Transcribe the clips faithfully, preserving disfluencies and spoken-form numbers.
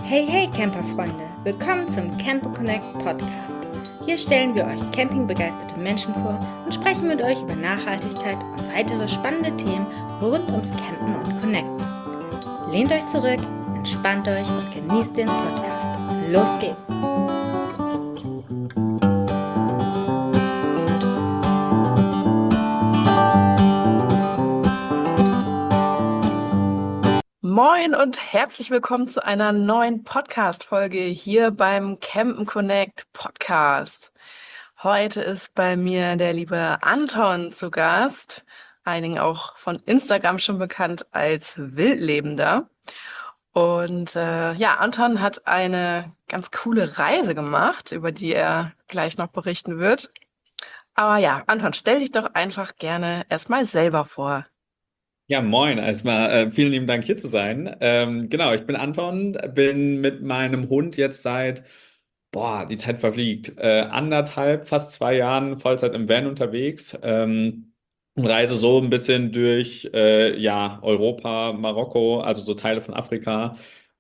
Hey, hey Camperfreunde, willkommen zum Camper Connect Podcast. Hier stellen wir euch campingbegeisterte Menschen vor und sprechen mit euch über Nachhaltigkeit und weitere spannende Themen rund ums Campen und Connecten. Lehnt euch zurück, entspannt euch und genießt den Podcast. Los geht's! Moin und herzlich willkommen zu einer neuen Podcast-Folge hier beim Campen Connect Podcast. Heute ist bei mir der liebe Anton zu Gast, einigen auch von Instagram schon bekannt als Wildlebender. Und äh, ja, Anton hat eine ganz coole Reise gemacht, über die er gleich noch berichten wird. Aber ja, Anton, stell dich doch einfach gerne erstmal selber vor. Ja, moin. Erstmal äh, vielen lieben Dank, hier zu sein. Ähm, genau, ich bin Anton, bin mit meinem Hund jetzt seit, boah, die Zeit verfliegt, äh, anderthalb, fast zwei Jahren Vollzeit im Van unterwegs ähm, und reise so ein bisschen durch, äh, ja, Europa, Marokko, also so Teile von Afrika.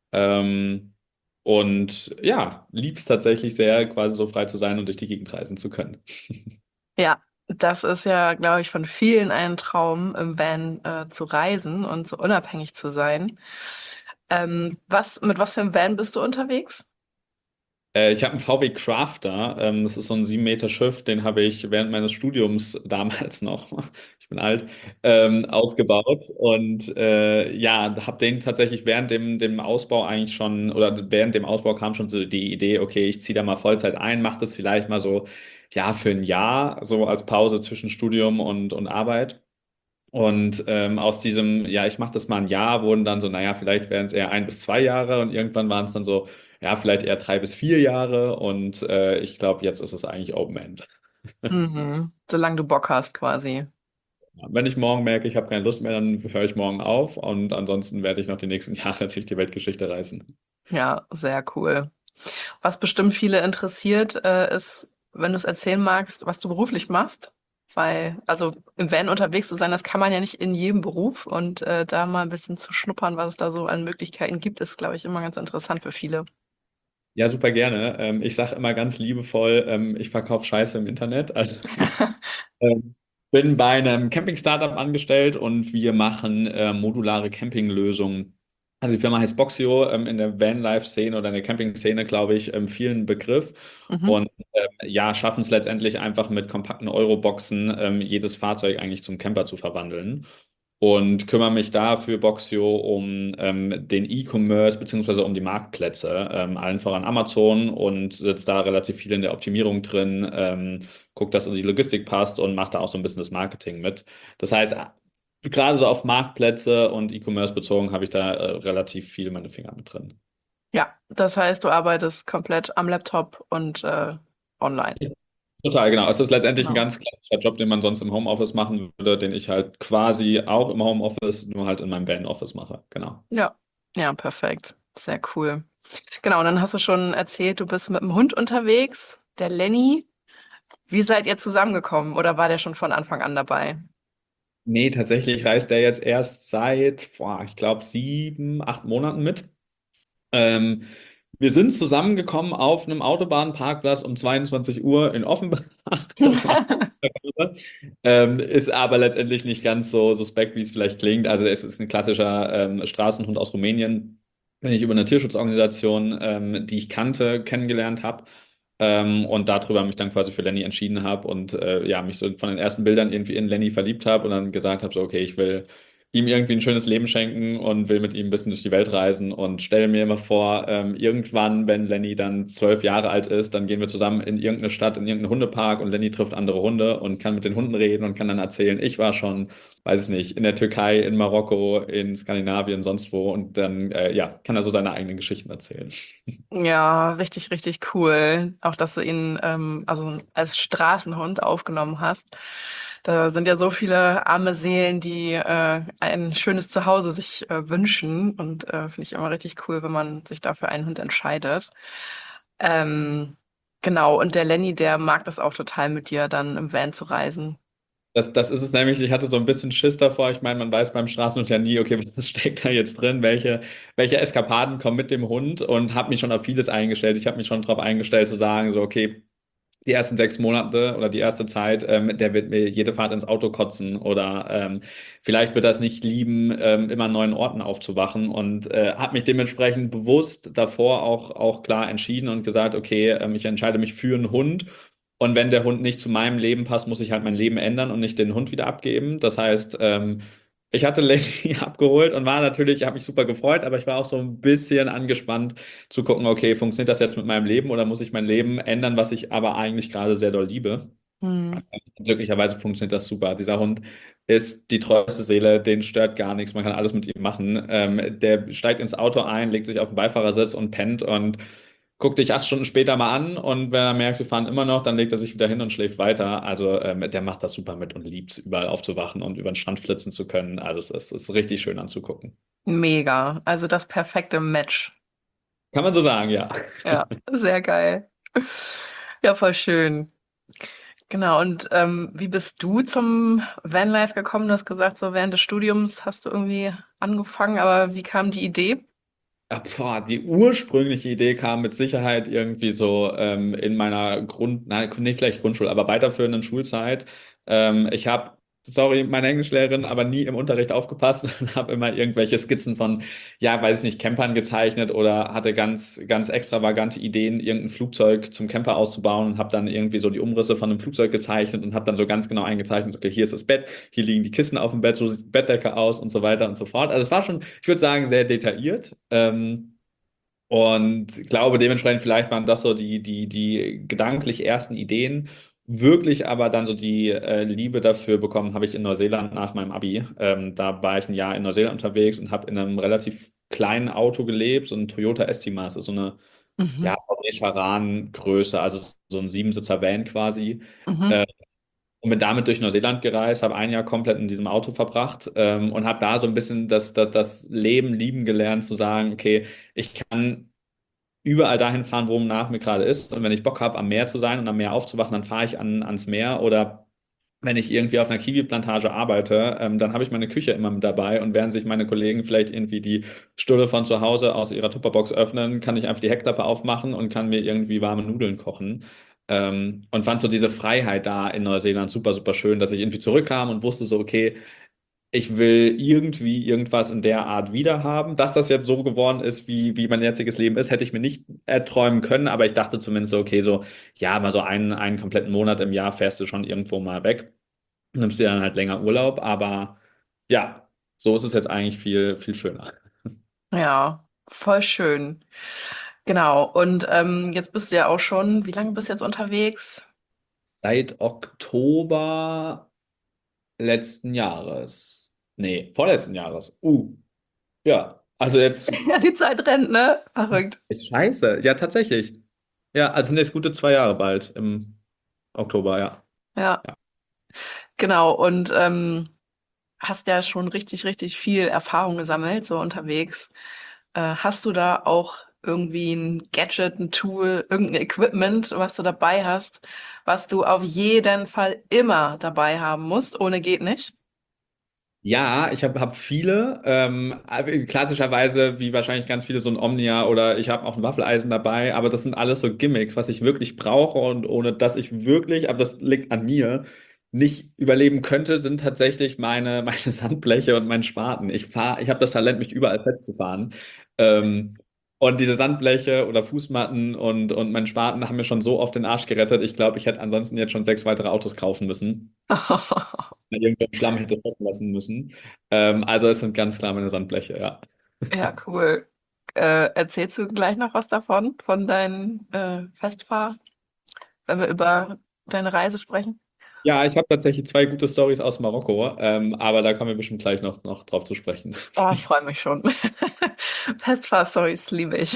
Ähm, und ja, lieb's tatsächlich sehr, quasi so frei zu sein und durch die Gegend reisen zu können. Ja, das ist ja, glaube ich, von vielen ein Traum, im Van äh, zu reisen und so unabhängig zu sein. Ähm, was, mit was für einem Van bist du unterwegs? Äh, ich habe einen V W Crafter. Ähm, das ist so ein sieben Meter Schiff, den habe ich während meines Studiums damals noch, ich bin alt, ähm, aufgebaut. Und äh, ja, habe den tatsächlich während dem, dem Ausbau eigentlich schon, oder während dem Ausbau kam schon so die Idee, okay, ich ziehe da mal Vollzeit ein, mache das vielleicht mal so, ja, für ein Jahr, so als Pause zwischen Studium und, und Arbeit. Und ähm, aus diesem, ja, ich mache das mal ein Jahr, wurden dann so, naja, vielleicht wären es eher ein bis zwei Jahre und irgendwann waren es dann so, ja, vielleicht eher drei bis vier Jahre und äh, ich glaube, jetzt ist es eigentlich Open End. Mhm. Solange du Bock hast, quasi. Ja, wenn ich morgen merke, ich habe keine Lust mehr, dann höre ich morgen auf und ansonsten werde ich noch die nächsten Jahre durch die Weltgeschichte reisen. Ja, sehr cool. Was bestimmt viele interessiert, äh, ist, wenn du es erzählen magst, was du beruflich machst. Weil, also im Van unterwegs zu sein, das kann man ja nicht in jedem Beruf. Und äh, da mal ein bisschen zu schnuppern, was es da so an Möglichkeiten gibt, ist, glaube ich, immer ganz interessant für viele. Ja, super gerne. Ähm, ich sage immer ganz liebevoll, ähm, ich verkaufe Scheiße im Internet. Also ich ähm, bin bei einem Camping-Startup angestellt und wir machen äh, modulare Campinglösungen. Also die Firma heißt Boxio, ähm, in der Vanlife-Szene oder in der Camping-Szene, glaube ich, ähm, vielen Begriff. Mhm. Und ähm, ja, schaffen es letztendlich einfach mit kompakten Euroboxen, ähm, jedes Fahrzeug eigentlich zum Camper zu verwandeln. Und kümmere mich da für Boxio um ähm, den E-Commerce beziehungsweise um die Marktplätze, ähm, allen voran Amazon und sitze da relativ viel in der Optimierung drin, ähm, gucke, dass die Logistik passt und mache da auch so ein bisschen das Marketing mit. Das heißt, gerade so auf Marktplätze und E-Commerce bezogen habe ich da äh, relativ viel meine Finger mit drin. Ja, das heißt, du arbeitest komplett am Laptop und äh, online. Total, genau. Es ist letztendlich ein Genau. ganz klassischer Job, den man sonst im Homeoffice machen würde, den ich halt quasi auch im Homeoffice, nur halt in meinem Van-Office mache. Genau. Ja, ja, perfekt. Sehr cool. Genau, und dann hast du schon erzählt, du bist mit dem Hund unterwegs, der Lenny. Wie seid ihr zusammengekommen oder war der schon von Anfang an dabei? Nee, tatsächlich reist der jetzt erst seit, boah, ich glaube, sieben, acht Monaten mit. Ähm, wir sind zusammengekommen auf einem Autobahnparkplatz um zweiundzwanzig Uhr in Offenbach. Das war ähm, ist aber letztendlich nicht ganz so suspekt, wie es vielleicht klingt. Also es ist ein klassischer ähm, Straßenhund aus Rumänien, den ich über eine Tierschutzorganisation, ähm, die ich kannte, kennengelernt habe. Ähm, und darüber mich dann quasi für Lenny entschieden habe und äh, ja, mich so von den ersten Bildern irgendwie in Lenny verliebt habe und dann gesagt habe, so, okay, ich will ihm irgendwie ein schönes Leben schenken und will mit ihm ein bisschen durch die Welt reisen und stelle mir immer vor, ähm, irgendwann, wenn Lenny dann zwölf Jahre alt ist, dann gehen wir zusammen in irgendeine Stadt, in irgendeinen Hundepark und Lenny trifft andere Hunde und kann mit den Hunden reden und kann dann erzählen, ich war schon, weiß ich nicht, in der Türkei, in Marokko, in Skandinavien, sonst wo und dann, äh, ja, kann er so seine eigenen Geschichten erzählen. Ja, richtig, richtig cool. Auch, dass du ihn ähm, also als Straßenhund aufgenommen hast. Da sind ja so viele arme Seelen, die äh, ein schönes Zuhause sich äh, wünschen. Und äh, finde ich immer richtig cool, wenn man sich dafür einen Hund entscheidet. Ähm, genau, und der Lenny, der mag das auch total mit dir dann im Van zu reisen. Das, das ist es nämlich, ich hatte so ein bisschen Schiss davor. Ich meine, man weiß beim Straßenhund ja nie, okay, was steckt da jetzt drin, welche, welche Eskapaden kommen mit dem Hund und habe mich schon auf vieles eingestellt. Ich habe mich schon darauf eingestellt zu sagen, so, okay, die ersten sechs Monate oder die erste Zeit, ähm, der wird mir jede Fahrt ins Auto kotzen oder ähm, vielleicht wird er es nicht lieben, ähm, immer an neuen Orten aufzuwachen und äh, habe mich dementsprechend bewusst davor auch, auch klar entschieden und gesagt, okay, ähm, ich entscheide mich für einen Hund und wenn der Hund nicht zu meinem Leben passt, muss ich halt mein Leben ändern und nicht den Hund wieder abgeben. Das heißt, ähm, ich hatte Lady abgeholt und war natürlich, habe mich super gefreut, aber ich war auch so ein bisschen angespannt zu gucken, okay, funktioniert das jetzt mit meinem Leben oder muss ich mein Leben ändern, was ich aber eigentlich gerade sehr doll liebe? Hm. Glücklicherweise funktioniert das super. Dieser Hund ist die treueste Seele, den stört gar nichts, man kann alles mit ihm machen. Ähm, der steigt ins Auto ein, legt sich auf den Beifahrersitz und pennt und guckt dich acht Stunden später mal an und wenn er merkt, wir fahren immer noch, dann legt er sich wieder hin und schläft weiter. Also ähm, der macht das super mit und liebt es, überall aufzuwachen und über den Strand flitzen zu können. Also es ist, ist richtig schön anzugucken. Mega. Also das perfekte Match. Kann man so sagen, ja. Ja, sehr geil. Ja, voll schön. Genau. Und ähm, wie bist du zum Vanlife gekommen? Du hast gesagt, so während des Studiums hast du irgendwie angefangen, aber wie kam die Idee? Ja, boah, die ursprüngliche Idee kam mit Sicherheit irgendwie so ähm, in meiner Grund, nein, nicht vielleicht Grundschule, aber weiterführenden Schulzeit. Ähm, ich habe, sorry, meine Englischlehrerin, aber nie im Unterricht aufgepasst und habe immer irgendwelche Skizzen von, ja, weiß ich nicht, Campern gezeichnet oder hatte ganz, ganz extravagante Ideen, irgendein Flugzeug zum Camper auszubauen und habe dann irgendwie so die Umrisse von einem Flugzeug gezeichnet und habe dann so ganz genau eingezeichnet, okay, hier ist das Bett, hier liegen die Kissen auf dem Bett, so sieht die Bettdecke aus und so weiter und so fort. Also es war schon, ich würde sagen, sehr detailliert. Ähm, und glaube dementsprechend, vielleicht waren das so die, die, die gedanklich ersten Ideen. Wirklich aber dann so die äh, Liebe dafür bekommen, habe ich in Neuseeland nach meinem Abi. Ähm, da war ich ein Jahr in Neuseeland unterwegs und habe in einem relativ kleinen Auto gelebt, so ein Toyota Estima, das ist so eine Mhm. ja, V W Charan-Größe, also so ein Siebensitzer-Van quasi. Mhm. Äh, und bin damit durch Neuseeland gereist, habe ein Jahr komplett in diesem Auto verbracht ähm, und habe da so ein bisschen das, das, das Leben lieben gelernt, zu sagen, okay, ich kann überall dahin fahren, wo nach mir gerade ist. Und wenn ich Bock habe, am Meer zu sein und am Meer aufzuwachen, dann fahre ich an, ans Meer. Oder wenn ich irgendwie auf einer Kiwi-Plantage arbeite, ähm, dann habe ich meine Küche immer mit dabei. Und während sich meine Kollegen vielleicht irgendwie die Stulle von zu Hause aus ihrer Tupperbox öffnen, kann ich einfach die Heckklappe aufmachen und kann mir irgendwie warme Nudeln kochen. Ähm, und fand so diese Freiheit da in Neuseeland super, super schön, dass ich irgendwie zurückkam und wusste so, okay, ich will irgendwie irgendwas in der Art wiederhaben. Dass das jetzt so geworden ist, wie, wie mein jetziges Leben ist, hätte ich mir nicht erträumen können, aber ich dachte zumindest so, okay, so, ja, mal so einen, einen kompletten Monat im Jahr fährst du schon irgendwo mal weg, nimmst dir dann halt länger Urlaub, aber ja, so ist es jetzt eigentlich viel, viel schöner. Ja, voll schön. Genau. Und ähm, jetzt bist du ja auch schon, wie lange bist du jetzt unterwegs? Seit Oktober letzten Jahres. Nee, vorletzten Jahres. Uh, ja, also jetzt, Ja, die Zeit rennt, ne? Verrückt. scheiße, ja, tatsächlich. Ja, also sind jetzt gute zwei Jahre bald im Oktober, ja. Ja, Ja. genau. Und ähm, hast ja schon richtig, richtig viel Erfahrung gesammelt, so unterwegs. Äh, hast du da auch irgendwie ein Gadget, ein Tool, irgendein Equipment, was du dabei hast, was du auf jeden Fall immer dabei haben musst? Ohne geht nicht. Ja, ich habe hab hab viele. Ähm, äh, klassischerweise, wie wahrscheinlich ganz viele, so ein Omnia oder ich habe auch ein Waffeleisen dabei, aber das sind alles so Gimmicks, was ich wirklich brauche und ohne dass ich wirklich, aber das liegt an mir, nicht überleben könnte, sind tatsächlich meine, meine Sandbleche und mein Spaten. Ich fahr, ich habe das Talent, mich überall festzufahren. Ähm, und diese Sandbleche oder Fußmatten und, und mein Spaten haben mir schon so oft den Arsch gerettet. Ich glaube, ich hätte ansonsten jetzt schon sechs weitere Autos kaufen müssen. Irgendwo im Schlamm hätte stecken lassen müssen. Ähm, also es sind ganz klar meine Sandbleche, ja. Ja, cool. Äh, erzählst du gleich noch was davon, von deinen äh, Festfahr, wenn wir über deine Reise sprechen? Ja, ich habe tatsächlich zwei gute Stories aus Marokko, ähm, aber da kommen wir bestimmt gleich noch, noch drauf zu sprechen. Oh, ich freue mich schon. Festfahr-Stories liebe ich.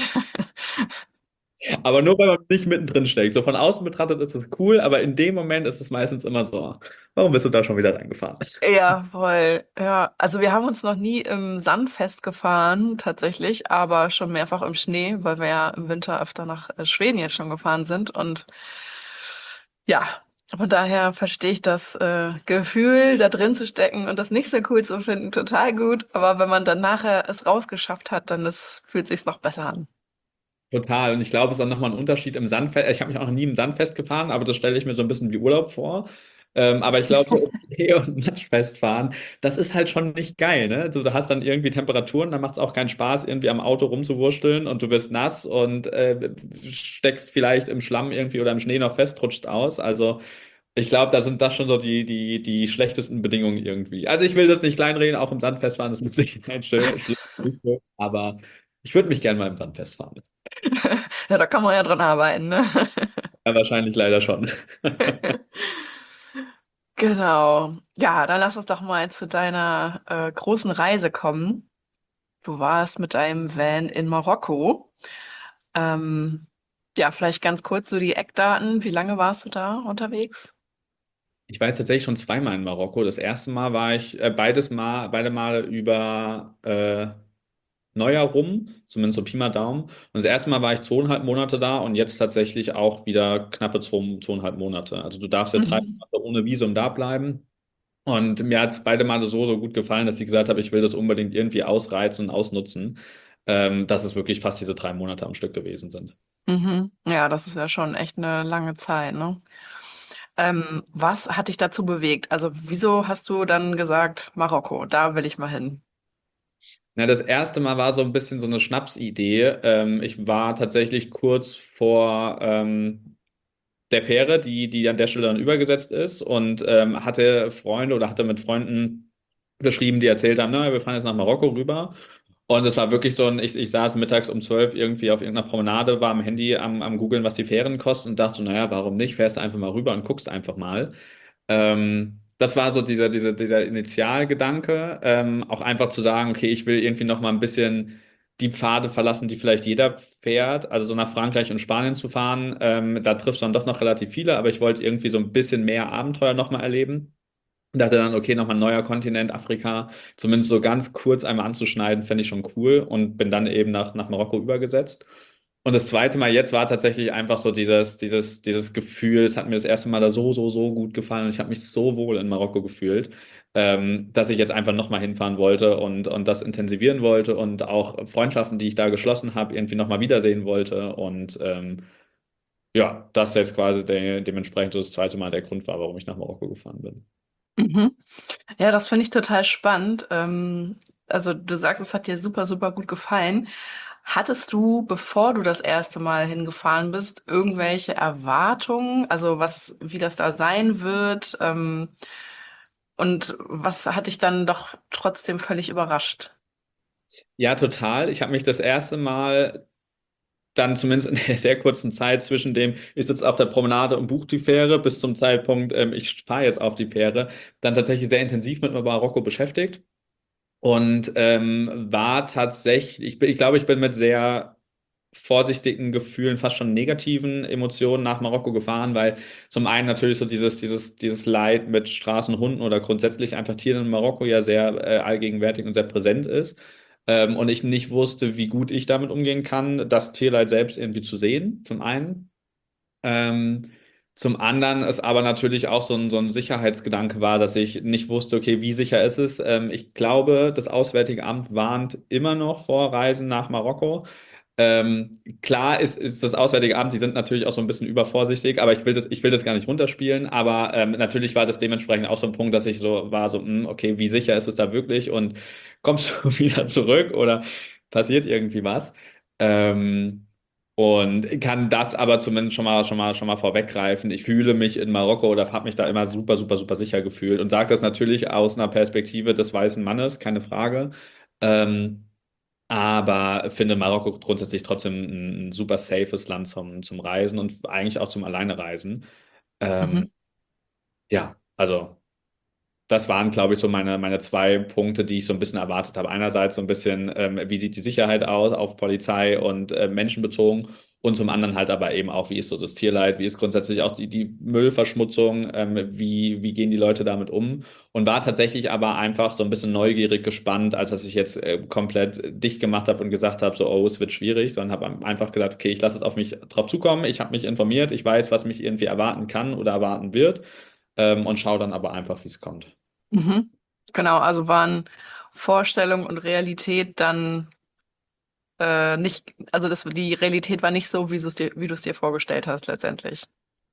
Aber nur, weil man nicht mittendrin steckt. So von außen betrachtet ist das cool, aber in dem Moment ist es meistens immer so, warum bist du da schon wieder reingefahren? Ja, voll. Ja, also wir haben uns noch nie im Sand festgefahren, tatsächlich, aber schon mehrfach im Schnee, weil wir ja im Winter öfter nach äh, Schweden jetzt schon gefahren sind. Und ja, Von daher verstehe ich das äh, Gefühl, da drin zu stecken und das nicht so cool zu finden, total gut. Aber wenn man dann nachher es rausgeschafft hat, dann ist, fühlt sich's noch besser an. Total. Und ich glaube, es ist dann nochmal ein Unterschied im Sandfest. Ich habe mich auch noch nie im Sandfest gefahren, aber das stelle ich mir so ein bisschen wie Urlaub vor. Ähm, aber ich glaube, so Schnee- und Matschfest fahren, das ist halt schon nicht geil, ne? Also, du hast dann irgendwie Temperaturen, dann macht es auch keinen Spaß, irgendwie am Auto rumzuwurschteln und du bist nass und äh, steckst vielleicht im Schlamm irgendwie oder im Schnee noch fest, rutschst aus. Also ich glaube, da sind das schon so die, die, die schlechtesten Bedingungen irgendwie. Also ich will das nicht kleinreden, auch im Sandfest fahren, das ist mit Sicherheit schön, schlimm, aber ich würde mich gerne mal im Sandfest fahren. Ja, da kann man ja dran arbeiten, ne? Ja, wahrscheinlich leider schon. Genau. Ja, dann lass uns doch mal zu deiner äh, großen Reise kommen. Du warst mit deinem Van in Marokko. Ähm, ja, vielleicht ganz kurz so die Eckdaten. Wie lange warst du da unterwegs? Ich war jetzt tatsächlich schon zweimal in Marokko. Das erste Mal war ich äh, beides Mal, beide Male über äh, Neujahr rum, zumindest so Pi mal Daumen. Und das erste Mal war ich zweieinhalb Monate da und jetzt tatsächlich auch wieder knappe zwei, zweieinhalb Monate. Also du darfst ja drei Mhm. Monate ohne Visum da bleiben. Und mir hat es beide Male so, so gut gefallen, dass ich gesagt habe, ich will das unbedingt irgendwie ausreizen und ausnutzen, ähm, dass es wirklich fast diese drei Monate am Stück gewesen sind. Mhm. Ja, das ist ja schon echt eine lange Zeit, ne? Ähm, was hat dich dazu bewegt? Also, wieso hast du dann gesagt, Marokko, da will ich mal hin? Na, das erste Mal war so ein bisschen so eine Schnapsidee. Ähm, ich war tatsächlich kurz vor ähm, der Fähre, die, die an der Stelle dann übergesetzt ist und ähm, hatte Freunde oder hatte mit Freunden geschrieben, die erzählt haben, na, wir fahren jetzt nach Marokko rüber. Und es war wirklich so ein, ich, ich saß mittags um zwölf irgendwie auf irgendeiner Promenade, war am Handy am, am Googeln, was die Fähren kosten und dachte so, naja, warum nicht? Fährst du einfach mal rüber und guckst einfach mal. Ähm, das war so dieser, dieser, dieser Initialgedanke, ähm, auch einfach zu sagen, okay, ich will irgendwie noch mal ein bisschen die Pfade verlassen, die vielleicht jeder fährt, also so nach Frankreich und Spanien zu fahren. Ähm, da triffst du dann doch noch relativ viele, aber ich wollte irgendwie so ein bisschen mehr Abenteuer noch mal erleben. Und dachte dann, okay, nochmal ein neuer Kontinent, Afrika, zumindest so ganz kurz einmal anzuschneiden, fände ich schon cool und bin dann eben nach, nach Marokko übergesetzt. Und das zweite Mal jetzt war tatsächlich einfach so dieses, dieses, dieses Gefühl, es hat mir das erste Mal da so, so, so gut gefallen und ich habe mich so wohl in Marokko gefühlt, ähm, dass ich jetzt einfach nochmal hinfahren wollte und, und das intensivieren wollte und auch Freundschaften, die ich da geschlossen habe, irgendwie nochmal wiedersehen wollte. Und ähm, ja, das jetzt quasi de dementsprechend so das zweite Mal der Grund war, warum ich nach Marokko gefahren bin. Mhm. Ja, das finde ich total spannend. Ähm, also du sagst, es hat dir super, super gut gefallen. Hattest du, bevor du das erste Mal hingefahren bist, irgendwelche Erwartungen, also was, wie das da sein wird? Ähm, und was hat dich dann doch trotzdem völlig überrascht? Ja, total. Ich habe mich das erste Mal dann zumindest in der sehr kurzen Zeit zwischen dem, ich sitze auf der Promenade und buche die Fähre, bis zum Zeitpunkt, ähm, ich fahre jetzt auf die Fähre, dann tatsächlich sehr intensiv mit Marokko beschäftigt und ähm, war tatsächlich, ich, bin, ich glaube, ich bin mit sehr vorsichtigen Gefühlen, fast schon negativen Emotionen nach Marokko gefahren, weil zum einen natürlich so dieses, dieses, dieses Leid mit Straßenhunden oder grundsätzlich einfach Tieren in Marokko ja sehr äh, allgegenwärtig und sehr präsent ist. Ähm, und ich nicht wusste, wie gut ich damit umgehen kann, das Tierleid selbst irgendwie zu sehen, zum einen. Ähm, Zum anderen ist aber natürlich auch so ein, so ein Sicherheitsgedanke war, dass ich nicht wusste, okay, wie sicher ist es? Ähm, ich glaube, das Auswärtige Amt warnt immer noch vor Reisen nach Marokko. Ähm, klar ist, ist das Auswärtige Amt, die sind natürlich auch so ein bisschen übervorsichtig, aber ich will das, ich will das gar nicht runterspielen. Aber ähm, natürlich war das dementsprechend auch so ein Punkt, dass ich so war, so, mh, okay, wie sicher ist es da wirklich und kommst du wieder zurück oder passiert irgendwie was? Ähm, und kann das aber zumindest schon mal, schon mal, schon mal vorweggreifen. Ich fühle mich in Marokko oder habe mich da immer super, super, super sicher gefühlt und sage das natürlich aus einer Perspektive des weißen Mannes, keine Frage. Ähm, aber finde Marokko grundsätzlich trotzdem ein, ein super safes Land zum, zum Reisen und eigentlich auch zum Alleinereisen. Ähm, Mhm. ja, also das waren, glaube ich, so meine, meine zwei Punkte, die ich so ein bisschen erwartet habe. Einerseits so ein bisschen, ähm, wie sieht die Sicherheit aus auf Polizei und äh, Menschen bezogen Und zum anderen halt aber eben auch, wie ist so das Tierleid, wie ist grundsätzlich auch die, die Müllverschmutzung, ähm, wie, wie gehen die Leute damit um? Und war tatsächlich aber einfach so ein bisschen neugierig gespannt, als dass ich jetzt äh, komplett dicht gemacht habe und gesagt habe, so, oh, es wird schwierig, sondern habe einfach gedacht, okay, ich lasse es auf mich drauf zukommen, ich habe mich informiert, ich weiß, was mich irgendwie erwarten kann oder erwarten wird, ähm, und schaue dann aber einfach, wie es kommt. Mhm. Genau, also waren Vorstellung und Realität dann äh, nicht, also das, die Realität war nicht so, wie du es dir, wie du es dir vorgestellt hast letztendlich.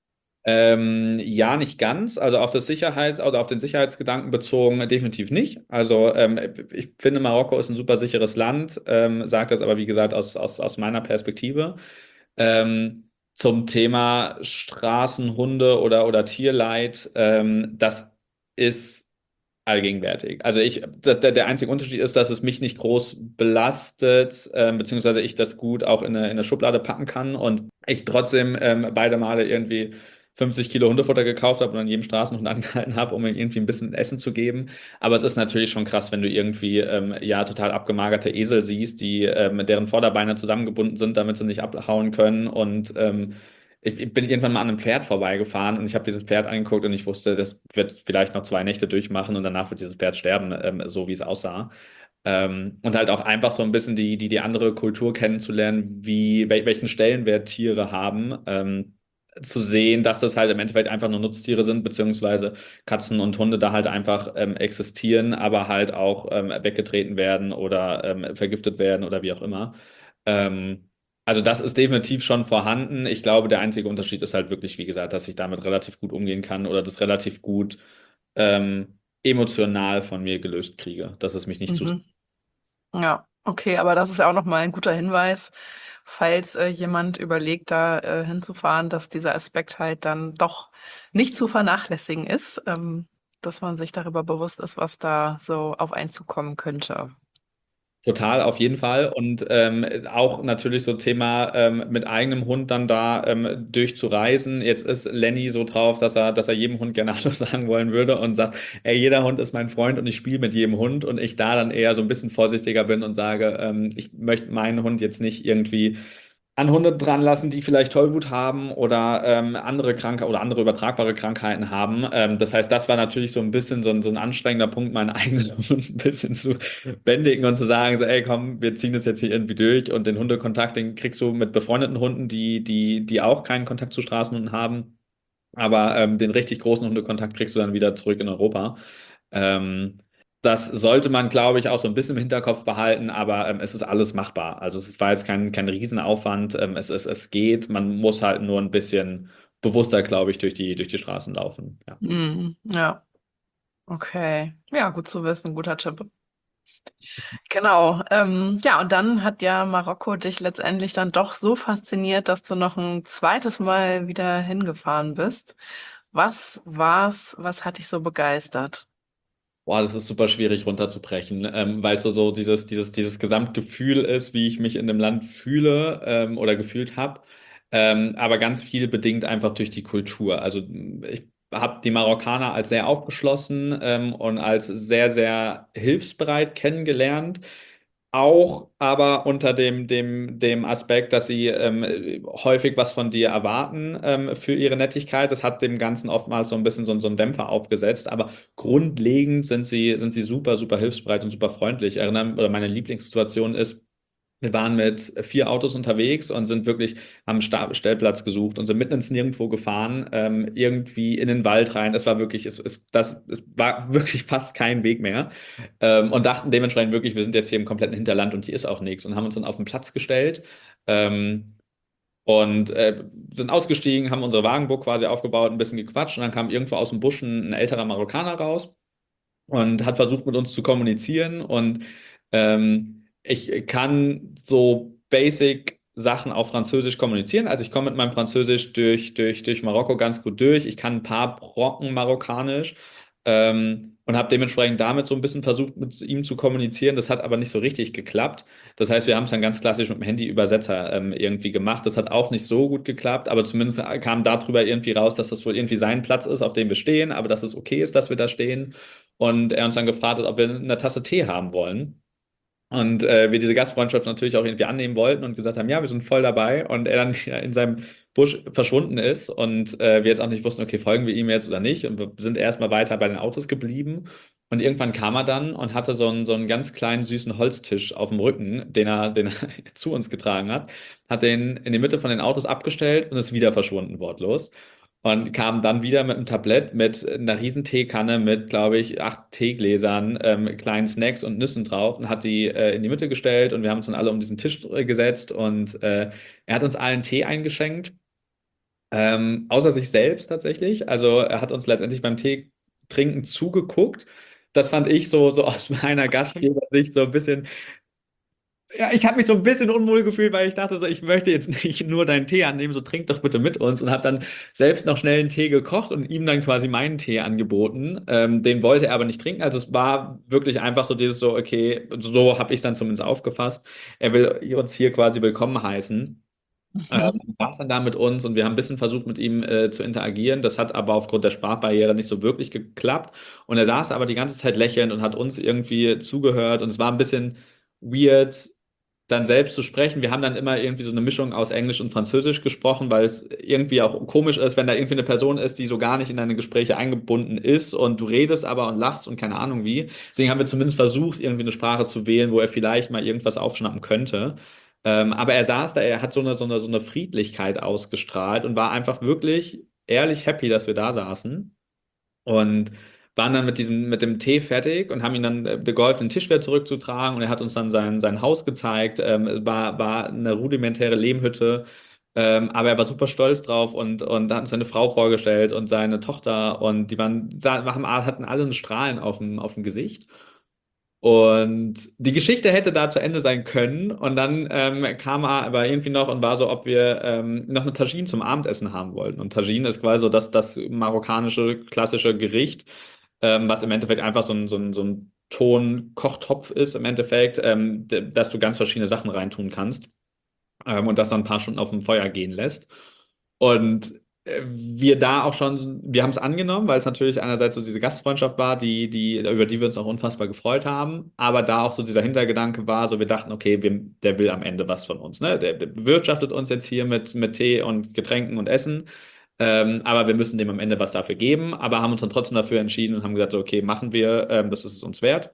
Ähm, ja, nicht ganz. Also auf das Sicherheits- oder auf den Sicherheitsgedanken bezogen definitiv nicht. Also ähm, ich finde, Marokko ist ein super sicheres Land, ähm, sage das aber, wie gesagt, aus, aus, aus meiner Perspektive. Ähm, zum Thema Straßenhunde oder, oder Tierleid, ähm, das ist allgegenwärtig. Also ich, der, der einzige Unterschied ist, dass es mich nicht groß belastet, ähm, beziehungsweise ich das gut auch in eine, in eine Schublade packen kann und ich trotzdem ähm, beide Male irgendwie fünfzig Kilo Hundefutter gekauft habe und an jedem Straßenhund angehalten habe, um ihm irgendwie ein bisschen Essen zu geben. Aber es ist natürlich schon krass, wenn du irgendwie ähm, ja total abgemagerte Esel siehst, die ähm, deren Vorderbeine zusammengebunden sind, damit sie nicht abhauen können. Und ähm, ich, ich bin irgendwann mal an einem Pferd vorbeigefahren und ich habe dieses Pferd angeguckt und ich wusste, das wird vielleicht noch zwei Nächte durchmachen und danach wird dieses Pferd sterben, ähm, so wie es aussah. Ähm, und halt auch einfach so ein bisschen die, die, die andere Kultur kennenzulernen, wie, wel, welchen Stellenwert Tiere haben. Ähm, zu sehen, dass das halt im Endeffekt einfach nur Nutztiere sind, beziehungsweise Katzen und Hunde da halt einfach ähm, existieren, aber halt auch ähm, weggetreten werden oder ähm, vergiftet werden oder wie auch immer. Ähm, also das ist definitiv schon vorhanden. Ich glaube, der einzige Unterschied ist halt wirklich, wie gesagt, dass ich damit relativ gut umgehen kann oder das relativ gut ähm, emotional von mir gelöst kriege, dass es mich nicht zu. Mhm. Ja, okay, aber das ist ja auch nochmal ein guter Hinweis, falls äh, jemand überlegt, da äh, hinzufahren, dass dieser Aspekt halt dann doch nicht zu vernachlässigen ist, ähm, dass man sich darüber bewusst ist, was da so auf einen zukommen könnte. Total, auf jeden Fall. Und ähm, auch natürlich so Thema ähm, mit eigenem Hund dann da ähm, durchzureisen. Jetzt ist Lenny so drauf, dass er, dass er jedem Hund gerne Hallo sagen wollen würde und sagt, ey, jeder Hund ist mein Freund und ich spiele mit jedem Hund. Und ich da dann eher so ein bisschen vorsichtiger bin und sage, ähm, ich möchte meinen Hund jetzt nicht irgendwie an Hunde dran lassen, die vielleicht Tollwut haben oder ähm, andere Krankheiten oder andere übertragbare Krankheiten haben. Ähm, das heißt, das war natürlich so ein bisschen so ein, so ein anstrengender Punkt, meinen eigenen Hund ein bisschen zu bändigen und zu sagen, so, ey, komm, wir ziehen das jetzt hier irgendwie durch und den Hundekontakt, den kriegst du mit befreundeten Hunden, die, die, die auch keinen Kontakt zu Straßenhunden haben. Aber ähm, den richtig großen Hundekontakt kriegst du dann wieder zurück in Europa. Ähm, Das sollte man, glaube ich, auch so ein bisschen im Hinterkopf behalten, aber ähm, es ist alles machbar. Also es war jetzt kein, kein Riesenaufwand. Ähm, es, es, es geht. Man muss halt nur ein bisschen bewusster, glaube ich, durch die, durch die Straßen laufen. Ja. Mhm. Ja, okay. Ja, gut zu wissen, guter Tipp. Genau. Ähm, ja, und dann hat ja Marokko dich letztendlich dann doch so fasziniert, dass du noch ein zweites Mal wieder hingefahren bist. Was war's? Was hat dich so begeistert? Boah, das ist super schwierig runterzubrechen, ähm, weil es so, so dieses, dieses, dieses Gesamtgefühl ist, wie ich mich in dem Land fühle ähm, oder gefühlt habe. Ähm, aber ganz viel bedingt einfach durch die Kultur. Also ich habe die Marokkaner als sehr aufgeschlossen ähm, und als sehr, sehr hilfsbereit kennengelernt. Auch aber unter dem, dem, dem Aspekt, dass sie ähm, häufig was von dir erwarten ähm, für ihre Nettigkeit. Das hat dem Ganzen oftmals so ein bisschen so, so einen Dämpfer aufgesetzt. Aber grundlegend sind sie, sind sie super, super hilfsbereit und super freundlich. Ich erinnere, oder meine Lieblingssituation ist, wir waren mit vier Autos unterwegs und sind wirklich am Sta Stellplatz gesucht und sind mitten ins Nirgendwo gefahren, ähm, irgendwie in den Wald rein. Es war wirklich, es, es, das, es war wirklich fast kein Weg mehr. Ähm, und dachten dementsprechend wirklich, wir sind jetzt hier im kompletten Hinterland und hier ist auch nichts und haben uns dann auf den Platz gestellt. Ähm, und äh, sind ausgestiegen, haben unsere Wagenburg quasi aufgebaut, ein bisschen gequatscht und dann kam irgendwo aus dem Busch ein, ein älterer Marokkaner raus und hat versucht, mit uns zu kommunizieren. Und ähm, ich kann so basic Sachen auf Französisch kommunizieren. Also ich komme mit meinem Französisch durch, durch, durch Marokko ganz gut durch. Ich kann ein paar Brocken Marokkanisch ähm, und habe dementsprechend damit so ein bisschen versucht, mit ihm zu kommunizieren. Das hat aber nicht so richtig geklappt. Das heißt, wir haben es dann ganz klassisch mit dem Handy-Übersetzer ähm, irgendwie gemacht. Das hat auch nicht so gut geklappt, aber zumindest kam darüber irgendwie raus, dass das wohl irgendwie sein Platz ist, auf dem wir stehen, aber dass es okay ist, dass wir da stehen. Und er uns dann gefragt hat, ob wir eine Tasse Tee haben wollen. Und äh, wir diese Gastfreundschaft natürlich auch irgendwie annehmen wollten und gesagt haben, ja, wir sind voll dabei. Und er dann in seinem Busch verschwunden ist und äh, wir jetzt auch nicht wussten, okay, folgen wir ihm jetzt oder nicht. Und wir sind erstmal weiter bei den Autos geblieben. Und irgendwann kam er dann und hatte so einen, so einen ganz kleinen, süßen Holztisch auf dem Rücken, den er, den er zu uns getragen hat, hat den in die Mitte von den Autos abgestellt und ist wieder verschwunden, wortlos. Und kam dann wieder mit einem Tablett mit einer riesen Teekanne mit, glaube ich, acht Teegläsern, ähm, kleinen Snacks und Nüssen drauf und hat die äh, in die Mitte gestellt und wir haben uns dann alle um diesen Tisch äh, gesetzt und äh, er hat uns allen Tee eingeschenkt, ähm, außer sich selbst tatsächlich. Also er hat uns letztendlich beim Tee trinken zugeguckt. Das fand ich so, so aus meiner Gastgebersicht so ein bisschen. Ja, ich habe mich so ein bisschen unwohl gefühlt, weil ich dachte so, ich möchte jetzt nicht nur deinen Tee annehmen, so trink doch bitte mit uns und habe dann selbst noch schnell einen Tee gekocht und ihm dann quasi meinen Tee angeboten. Ähm, den wollte er aber nicht trinken. Also es war wirklich einfach so dieses so, okay, so habe ich es dann zumindest aufgefasst. Er will uns hier quasi willkommen heißen. Ähm, Mhm. saß dann da mit uns und wir haben ein bisschen versucht, mit ihm äh, zu interagieren. Das hat aber aufgrund der Sprachbarriere nicht so wirklich geklappt. Und er saß aber die ganze Zeit lächelnd und hat uns irgendwie zugehört. Und es war ein bisschen weird, dann selbst zu sprechen. Wir haben dann immer irgendwie so eine Mischung aus Englisch und Französisch gesprochen, weil es irgendwie auch komisch ist, wenn da irgendwie eine Person ist, die so gar nicht in deine Gespräche eingebunden ist und du redest aber und lachst und keine Ahnung wie. Deswegen haben wir zumindest versucht, irgendwie eine Sprache zu wählen, wo er vielleicht mal irgendwas aufschnappen könnte. Ähm, aber er saß da, er hat so eine, so eine, so eine Friedlichkeit ausgestrahlt und war einfach wirklich ehrlich happy, dass wir da saßen. Und waren dann mit diesem, mit dem Tee fertig und haben ihn dann äh, geholfen, den Tisch wieder zurückzutragen. Und er hat uns dann sein, sein Haus gezeigt. Ähm, es war, war eine rudimentäre Lehmhütte. Ähm, aber er war super stolz drauf und, und hat uns seine Frau vorgestellt und seine Tochter. Und die waren, da, haben, hatten alle einen Strahlen auf dem, auf dem Gesicht. Und die Geschichte hätte da zu Ende sein können. Und dann ähm, kam er aber irgendwie noch und war so, ob wir ähm, noch eine Tagine zum Abendessen haben wollten. Und Tagine ist quasi so das, das marokkanische klassische Gericht, ähm, was im Endeffekt einfach so ein, so ein, so ein Ton-Kochtopf ist, im Endeffekt, ähm, d- dass du ganz verschiedene Sachen reintun kannst ähm, und das dann ein paar Stunden auf dem Feuer gehen lässt. Und äh, wir da auch schon, wir haben es angenommen, weil es natürlich einerseits so diese Gastfreundschaft war, die, die, über die wir uns auch unfassbar gefreut haben, aber da auch so dieser Hintergedanke war, so wir dachten, okay, wir, der will am Ende was von uns, ne? Der, der bewirtschaftet uns jetzt hier mit, mit Tee und Getränken und Essen, ähm, aber wir müssen dem am Ende was dafür geben, aber haben uns dann trotzdem dafür entschieden und haben gesagt, so, okay, machen wir, ähm, das ist es uns wert.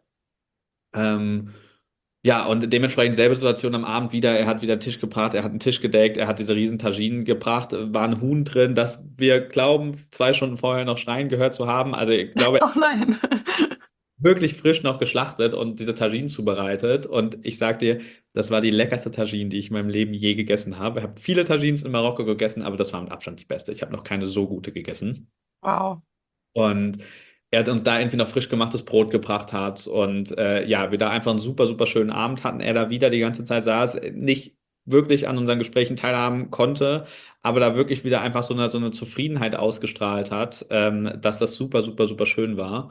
Ähm, ja, und dementsprechend selbe Situation am Abend wieder. Er hat wieder einen Tisch gebracht, er hat einen Tisch gedeckt, er hat diese riesen Taginen gebracht, äh, war ein Huhn drin, das wir glauben, zwei Stunden vorher noch schreien gehört zu haben. Also ich glaube, er Oh nein. hat wirklich frisch noch geschlachtet und diese Taginen zubereitet. Und ich sag dir, das war die leckerste Tagine, die ich in meinem Leben je gegessen habe. Ich habe viele Tagines in Marokko gegessen, aber das war mit Abstand die beste. Ich habe noch keine so gute gegessen. Wow. Und er hat uns da irgendwie noch frisch gemachtes Brot gebracht hat. Und äh, ja, wir da einfach einen super, super schönen Abend hatten. Er da wieder die ganze Zeit saß, nicht wirklich an unseren Gesprächen teilhaben konnte, aber da wirklich wieder einfach so eine, so eine Zufriedenheit ausgestrahlt hat, ähm, dass das super, super, super schön war.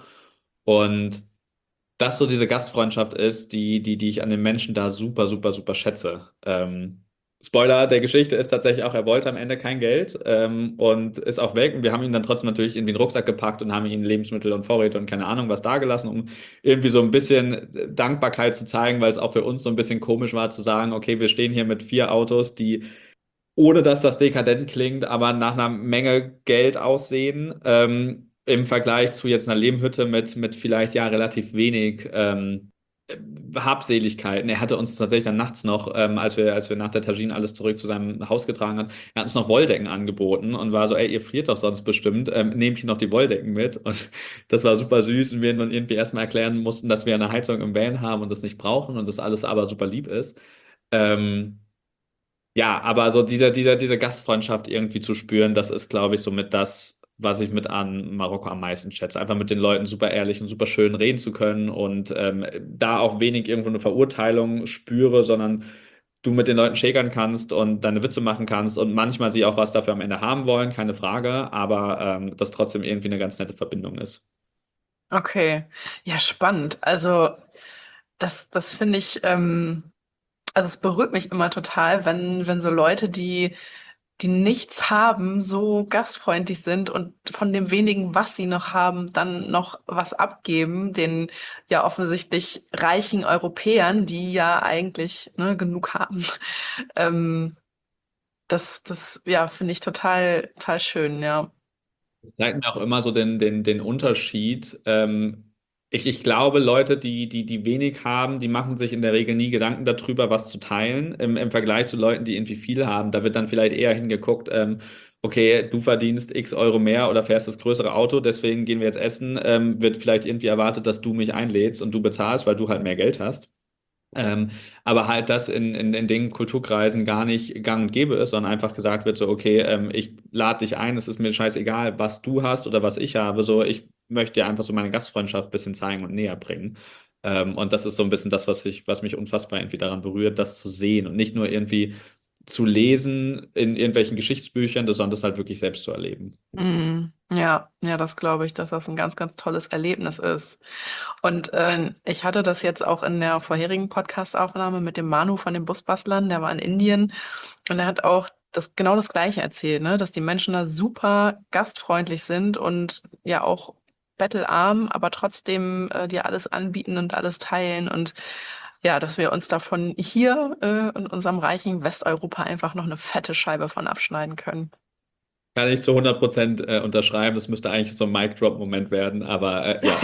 Und das so diese Gastfreundschaft ist, die, die, die ich an den Menschen da super, super, super schätze. Ähm, Spoiler der Geschichte ist tatsächlich auch, er wollte am Ende kein Geld ähm, und ist auch weg. Und wir haben ihn dann trotzdem natürlich in den Rucksack gepackt und haben ihm Lebensmittel und Vorräte und keine Ahnung was dagelassen, um irgendwie so ein bisschen Dankbarkeit zu zeigen, weil es auch für uns so ein bisschen komisch war zu sagen, okay, wir stehen hier mit vier Autos, die ohne dass das dekadent klingt, aber nach einer Menge Geld aussehen, ähm, im Vergleich zu jetzt einer Lehmhütte mit, mit vielleicht ja relativ wenig ähm, Habseligkeiten. Er hatte uns tatsächlich dann nachts noch, ähm, als wir, als wir nach der Tagine alles zurück zu seinem Haus getragen haben, er hat uns noch Wolldecken angeboten und war so, ey, ihr friert doch sonst bestimmt, ähm, nehmt hier noch die Wolldecken mit. Und das war super süß und wir dann irgendwie erstmal erklären mussten, dass wir eine Heizung im Van haben und das nicht brauchen und das alles aber super lieb ist. Ähm, ja, aber so diese, diese, diese Gastfreundschaft irgendwie zu spüren, das ist, glaube ich, somit das, was ich mit an Marokko am meisten schätze. Einfach mit den Leuten super ehrlich und super schön reden zu können und ähm, da auch wenig irgendwo eine Verurteilung spüre, sondern du mit den Leuten schäkern kannst und deine Witze machen kannst und manchmal sie auch was dafür am Ende haben wollen, keine Frage, aber ähm, das trotzdem irgendwie eine ganz nette Verbindung ist. Okay. Ja, spannend. Also, das, das finde ich, ähm, also es berührt mich immer total, wenn, wenn so Leute, die die nichts haben, so gastfreundlich sind und von dem wenigen, was sie noch haben, dann noch was abgeben, den ja offensichtlich reichen Europäern, die ja eigentlich ne, genug haben. Ähm, das, das, ja, finde ich total, total schön, ja. Das zeigt mir auch immer so den, den, den Unterschied. Ähm, ich, ich glaube, Leute, die, die, die wenig haben, die machen sich in der Regel nie Gedanken darüber, was zu teilen. Im, im Vergleich zu Leuten, die irgendwie viel haben, da wird dann vielleicht eher hingeguckt, ähm, okay, du verdienst x Euro mehr oder fährst das größere Auto, deswegen gehen wir jetzt essen. Ähm, wird vielleicht irgendwie erwartet, dass du mich einlädst und du bezahlst, weil du halt mehr Geld hast. Ähm, aber halt, dass in, in, in den Kulturkreisen gar nicht gang und gäbe ist, sondern einfach gesagt wird, so, okay, ähm, ich lade dich ein, es ist mir scheißegal, was du hast oder was ich habe, so, ich möchte dir einfach so meine Gastfreundschaft ein bisschen zeigen und näher bringen. Ähm, und das ist so ein bisschen das, was ich, was mich unfassbar irgendwie daran berührt, das zu sehen und nicht nur irgendwie zu lesen in irgendwelchen Geschichtsbüchern, sondern das halt wirklich selbst zu erleben. Mm, ja, ja, das glaube ich, dass das ein ganz, ganz tolles Erlebnis ist. Und äh, ich hatte das jetzt auch in der vorherigen Podcast-Aufnahme mit dem Manu von den Busbastlern, der war in Indien und er hat auch das, genau das Gleiche erzählt, ne? Dass die Menschen da super gastfreundlich sind und ja auch bettelarm, aber trotzdem äh, dir alles anbieten und alles teilen und ja, dass wir uns davon hier äh, in unserem reichen Westeuropa einfach noch eine fette Scheibe von abschneiden können. Kann ich zu hundert Prozent äh, unterschreiben. Das müsste eigentlich so ein Mic-Drop-Moment werden, aber äh, ja.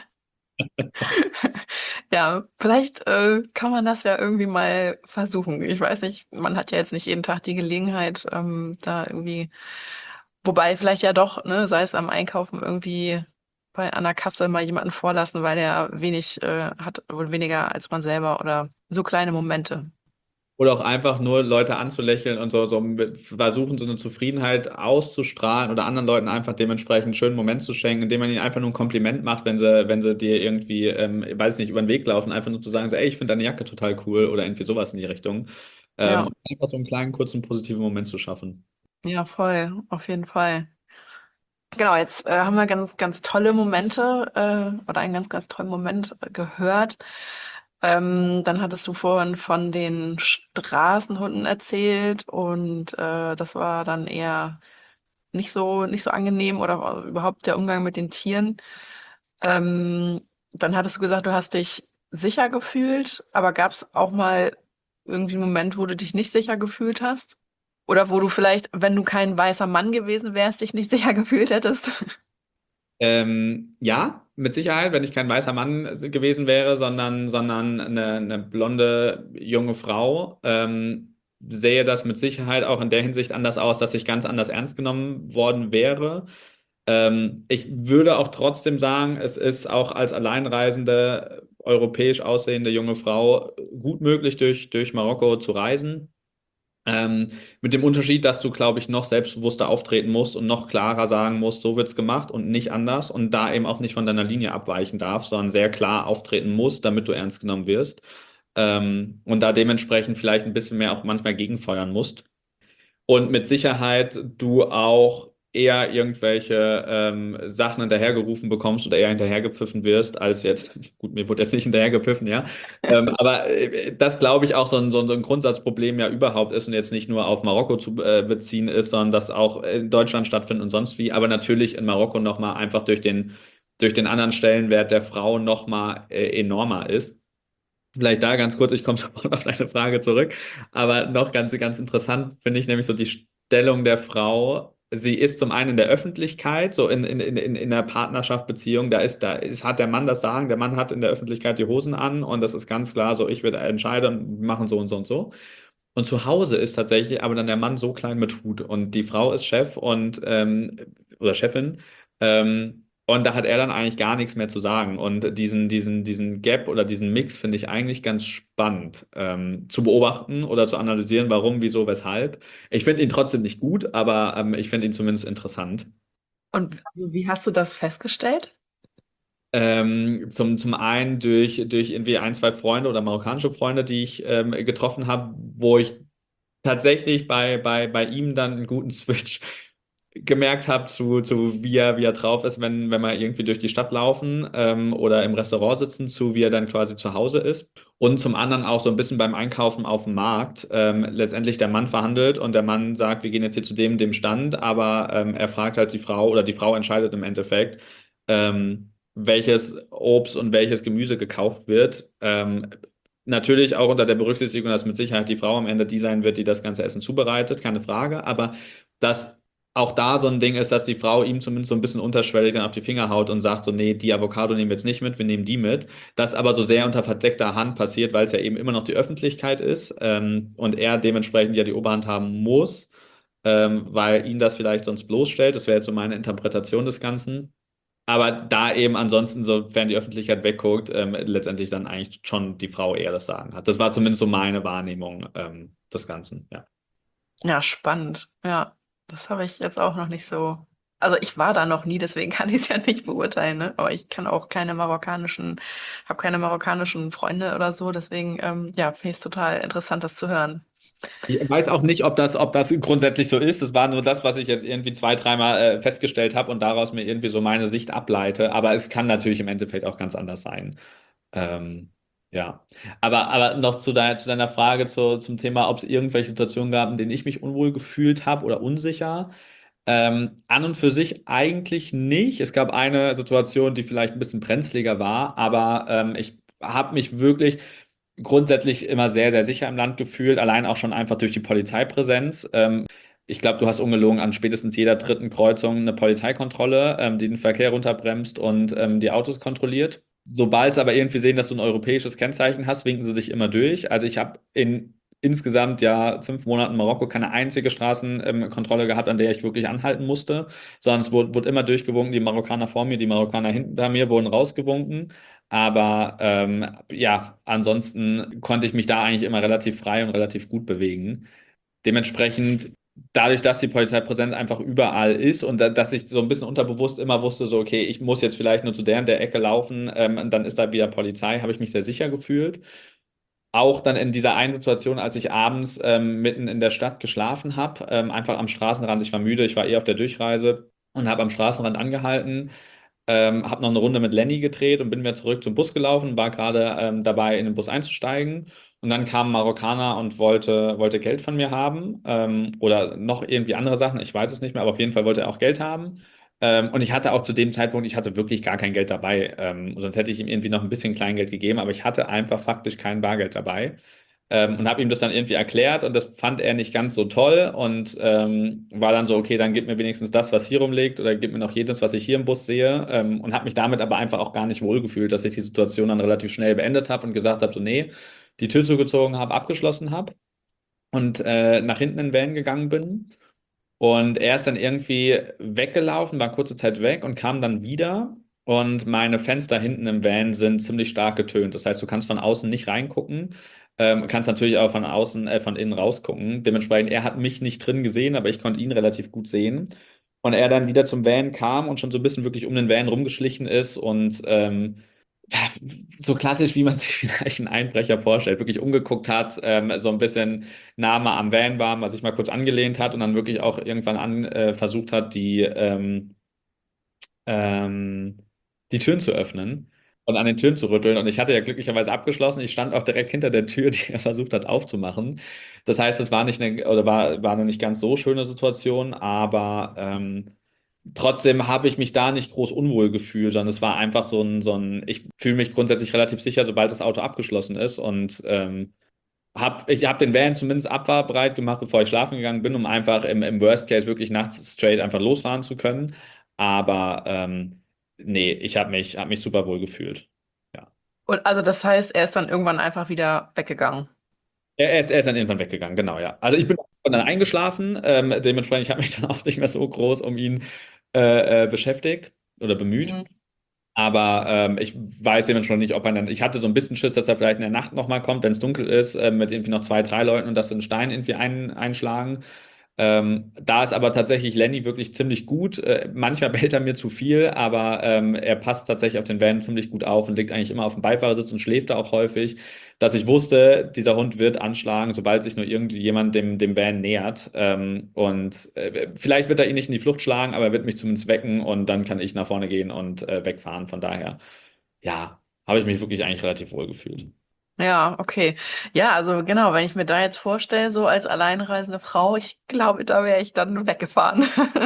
Ja, vielleicht äh, kann man das ja irgendwie mal versuchen. Ich weiß nicht, man hat ja jetzt nicht jeden Tag die Gelegenheit, ähm, da irgendwie, wobei vielleicht ja doch, ne, sei es am Einkaufen irgendwie bei einer Kasse mal jemanden vorlassen, weil der wenig äh, hat, wohl weniger als man selber oder so kleine Momente. Oder auch einfach nur Leute anzulächeln und so, so mit- versuchen, so eine Zufriedenheit auszustrahlen oder anderen Leuten einfach dementsprechend einen schönen Moment zu schenken, indem man ihnen einfach nur ein Kompliment macht, wenn sie, wenn sie dir irgendwie, ähm, ich weiß nicht, über den Weg laufen, einfach nur zu sagen, so, ey, ich finde deine Jacke total cool oder irgendwie sowas in die Richtung. Ähm, Ja, und einfach so einen kleinen, kurzen, positiven Moment zu schaffen. ja, voll, auf jeden Fall. Genau, jetzt äh, haben wir ganz, ganz tolle Momente äh, oder einen ganz, ganz tollen Moment äh, gehört. Ähm, dann hattest du vorhin von den Straßenhunden erzählt und äh, das war dann eher nicht so, nicht so angenehm oder überhaupt der Umgang mit den Tieren. Ähm, Dann hattest du gesagt, du hast dich sicher gefühlt, aber gab es auch mal irgendwie einen Moment, wo du dich nicht sicher gefühlt hast? Oder wo du vielleicht, wenn du kein weißer Mann gewesen wärst, dich nicht sicher gefühlt hättest? Ähm, ja, mit Sicherheit, wenn ich kein weißer Mann gewesen wäre, sondern, sondern eine, eine blonde junge Frau, ähm, sähe das mit Sicherheit auch in der Hinsicht anders aus, dass ich ganz anders ernst genommen worden wäre. Ähm, ich würde auch trotzdem sagen, es ist auch als alleinreisende, europäisch aussehende junge Frau gut möglich, durch, durch Marokko zu reisen. Ähm, mit dem Unterschied, dass du, glaube ich, noch selbstbewusster auftreten musst und noch klarer sagen musst, so wird's gemacht und nicht anders und da eben auch nicht von deiner Linie abweichen darfst, sondern sehr klar auftreten musst, damit du ernst genommen wirst. Ähm, und da dementsprechend vielleicht ein bisschen mehr auch manchmal gegenfeuern musst. Und mit Sicherheit du auch eher irgendwelche ähm, Sachen hinterhergerufen bekommst oder eher hinterhergepfiffen wirst, als jetzt, gut, mir wurde jetzt nicht hinterhergepfiffen, ja. Ähm, aber äh, das glaube ich auch so ein, so ein, so ein Grundsatzproblem ja überhaupt ist und jetzt nicht nur auf Marokko zu äh, beziehen ist, sondern das auch in Deutschland stattfindet und sonst wie, aber natürlich in Marokko nochmal einfach durch den, durch den anderen Stellenwert der Frau nochmal äh, enormer ist. Vielleicht da ganz kurz, ich komme sofort auf deine Frage zurück, aber noch ganz, ganz interessant finde ich nämlich so die Stellung der Frau. Sie ist zum einen in der Öffentlichkeit, so in, in, in, in in der Partnerschaft, Beziehung, da ist, da ist, hat der Mann das Sagen, der Mann hat in der Öffentlichkeit die Hosen an und das ist ganz klar so, ich werde entscheiden, wir machen so und so und so. Und zu Hause ist tatsächlich aber dann der Mann so klein mit Hut und die Frau ist Chef und ähm, oder Chefin. Ähm, und da hat er dann eigentlich gar nichts mehr zu sagen. Und diesen, diesen, diesen Gap oder diesen Mix finde ich eigentlich ganz spannend ähm, zu beobachten oder zu analysieren, warum, wieso, weshalb. Ich finde ihn trotzdem nicht gut, aber ähm, ich finde ihn zumindest interessant. Und also, wie hast du das festgestellt? Ähm, zum, zum einen durch, durch irgendwie ein, zwei Freunde oder marokkanische Freunde, die ich ähm, getroffen habe, wo ich tatsächlich bei, bei, bei ihm dann einen guten Switch gemerkt habe, zu, zu wie er, wie er drauf ist, wenn, wenn wir irgendwie durch die Stadt laufen ähm, oder im Restaurant sitzen, zu wie er dann quasi zu Hause ist. Und zum anderen auch so ein bisschen beim Einkaufen auf dem Markt. Ähm, letztendlich der Mann verhandelt und der Mann sagt, wir gehen jetzt hier zu dem, dem Stand, aber ähm, er fragt halt die Frau oder die Frau entscheidet im Endeffekt, ähm, welches Obst und welches Gemüse gekauft wird. Ähm, Natürlich auch unter der Berücksichtigung, dass mit Sicherheit die Frau am Ende die sein wird, die das ganze Essen zubereitet, keine Frage. Aber dass auch da so ein Ding ist, dass die Frau ihm zumindest so ein bisschen unterschwellig dann auf die Finger haut und sagt so, nee, die Avocado nehmen wir jetzt nicht mit, wir nehmen die mit. Das aber so sehr unter verdeckter Hand passiert, weil es ja eben immer noch die Öffentlichkeit ist ähm, und er dementsprechend ja die Oberhand haben muss, ähm, weil ihn das vielleicht sonst bloßstellt. Das wäre jetzt so meine Interpretation des Ganzen. Aber da eben ansonsten, sofern die Öffentlichkeit wegguckt, ähm, letztendlich dann eigentlich schon die Frau eher das Sagen hat. Das war zumindest so meine Wahrnehmung ähm, des Ganzen, ja. Ja, spannend. Ja, das habe ich jetzt auch noch nicht so. Also ich war da noch nie, deswegen kann ich es ja nicht beurteilen, ne? Aber ich kann auch keine marokkanischen, habe keine marokkanischen Freunde oder so, deswegen ähm, ja, finde ich es total interessant, das zu hören. Ich weiß auch nicht, ob das, ob das grundsätzlich so ist. Das war nur das, was ich jetzt irgendwie zwei, dreimal äh, festgestellt habe und daraus mir irgendwie so meine Sicht ableite. Aber es kann natürlich im Endeffekt auch ganz anders sein. Ähm, ja. Aber, aber noch zu deiner, zu deiner Frage zu, zum Thema, ob es irgendwelche Situationen gab, in denen ich mich unwohl gefühlt habe oder unsicher. Ähm, an und für sich eigentlich nicht. Es gab eine Situation, die vielleicht ein bisschen brenzliger war, aber ähm, ich habe mich wirklich grundsätzlich immer sehr, sehr sicher im Land gefühlt, allein auch schon einfach durch die Polizeipräsenz. Ähm, ich glaube, du hast ungelogen an spätestens jeder dritten Kreuzung eine Polizeikontrolle, ähm, die den Verkehr runterbremst und ähm, die Autos kontrolliert. Sobald sie aber irgendwie sehen, dass du ein europäisches Kennzeichen hast, winken sie dich immer durch. Also ich habe in insgesamt ja fünf Monaten Marokko keine einzige Straßenkontrolle gehabt, an der ich wirklich anhalten musste, sondern es wurde, wurde immer durchgewunken. Die Marokkaner vor mir, die Marokkaner hinter mir wurden rausgewunken. Aber ähm, ja, ansonsten konnte ich mich da eigentlich immer relativ frei und relativ gut bewegen. Dementsprechend, dadurch, dass die Polizeipräsenz einfach überall ist und da, dass ich so ein bisschen unterbewusst immer wusste, so, okay, ich muss jetzt vielleicht nur zu der und der Ecke laufen, ähm, und dann ist da wieder Polizei, habe ich mich sehr sicher gefühlt. Auch dann in dieser einen Situation, als ich abends ähm, mitten in der Stadt geschlafen habe, ähm, einfach am Straßenrand, ich war müde, ich war eher auf der Durchreise und habe am Straßenrand angehalten, ähm, habe noch eine Runde mit Lenny gedreht und bin wieder zurück zum Bus gelaufen, war gerade ähm, dabei, in den Bus einzusteigen. Und dann kam ein Marokkaner und wollte, wollte Geld von mir haben ähm, oder noch irgendwie andere Sachen, ich weiß es nicht mehr, aber auf jeden Fall wollte er auch Geld haben. Ähm, und ich hatte auch zu dem Zeitpunkt, ich hatte wirklich gar kein Geld dabei. Ähm, sonst hätte ich ihm irgendwie noch ein bisschen Kleingeld gegeben, aber ich hatte einfach faktisch kein Bargeld dabei. Ähm, und habe ihm das dann irgendwie erklärt und das fand er nicht ganz so toll und ähm, war dann so, okay, dann gib mir wenigstens das, was hier rumliegt oder gib mir noch jedes, was ich hier im Bus sehe ähm, und habe mich damit aber einfach auch gar nicht wohlgefühlt, dass ich die Situation dann relativ schnell beendet habe und gesagt habe, so nee, die Tür zugezogen habe, abgeschlossen habe und äh, nach hinten in den Van gegangen bin. Und er ist dann irgendwie weggelaufen, war kurze Zeit weg und kam dann wieder. Und meine Fenster hinten im Van sind ziemlich stark getönt. Das heißt, du kannst von außen nicht reingucken, ähm, kannst natürlich auch von außen, äh, von innen rausgucken. Dementsprechend, er hat mich nicht drin gesehen, aber ich konnte ihn relativ gut sehen. Und er dann wieder zum Van kam und schon so ein bisschen wirklich um den Van rumgeschlichen ist und ähm, so klassisch, wie man sich vielleicht einen Einbrecher vorstellt, wirklich umgeguckt hat, ähm, so ein bisschen Name am Van war, was sich mal kurz angelehnt hat und dann wirklich auch irgendwann an, äh, versucht hat, die, ähm, ähm, die Türen zu öffnen und an den Türen zu rütteln. Und ich hatte ja glücklicherweise abgeschlossen. Ich stand auch direkt hinter der Tür, die er versucht hat aufzumachen. Das heißt, es war nicht eine, oder war, war eine nicht ganz so schöne Situation, aber ähm, trotzdem habe ich mich da nicht groß unwohl gefühlt, sondern es war einfach so ein, so ein, ich fühle mich grundsätzlich relativ sicher, sobald das Auto abgeschlossen ist und ähm, hab, ich habe den Van zumindest abfahrbereit gemacht, bevor ich schlafen gegangen bin, um einfach im, im Worst Case wirklich nachts straight einfach losfahren zu können. Aber ähm, nee, ich habe mich, hab mich super wohl gefühlt. Ja. Und also das heißt, er ist dann irgendwann einfach wieder weggegangen. Er, er ist, er ist dann irgendwann weggegangen, genau, ja. Also ich bin dann eingeschlafen, ähm, dementsprechend, ich habe mich dann auch nicht mehr so groß um ihn äh, äh, beschäftigt oder bemüht. Mhm. Aber ähm, ich weiß dementsprechend nicht, ob er dann. Ich hatte so ein bisschen Schiss, dass er vielleicht in der Nacht nochmal kommt, wenn es dunkel ist, äh, mit irgendwie noch zwei, drei Leuten und dass sie einen Stein irgendwie ein, einschlagen. Ähm, da ist aber tatsächlich Lenny wirklich ziemlich gut. Äh, manchmal bellt er mir zu viel, aber ähm, er passt tatsächlich auf den Van ziemlich gut auf und liegt eigentlich immer auf dem Beifahrersitz und schläft da auch häufig, dass ich wusste, dieser Hund wird anschlagen, sobald sich nur irgendwie jemand dem, dem Van nähert. Ähm, und äh, vielleicht wird er ihn nicht in die Flucht schlagen, aber er wird mich zumindest wecken und dann kann ich nach vorne gehen und äh, wegfahren. Von daher, ja, habe ich mich wirklich eigentlich relativ wohl gefühlt. Ja, okay. Ja, also genau, wenn ich mir da jetzt vorstelle, so als alleinreisende Frau, ich glaube, da wäre ich dann weggefahren.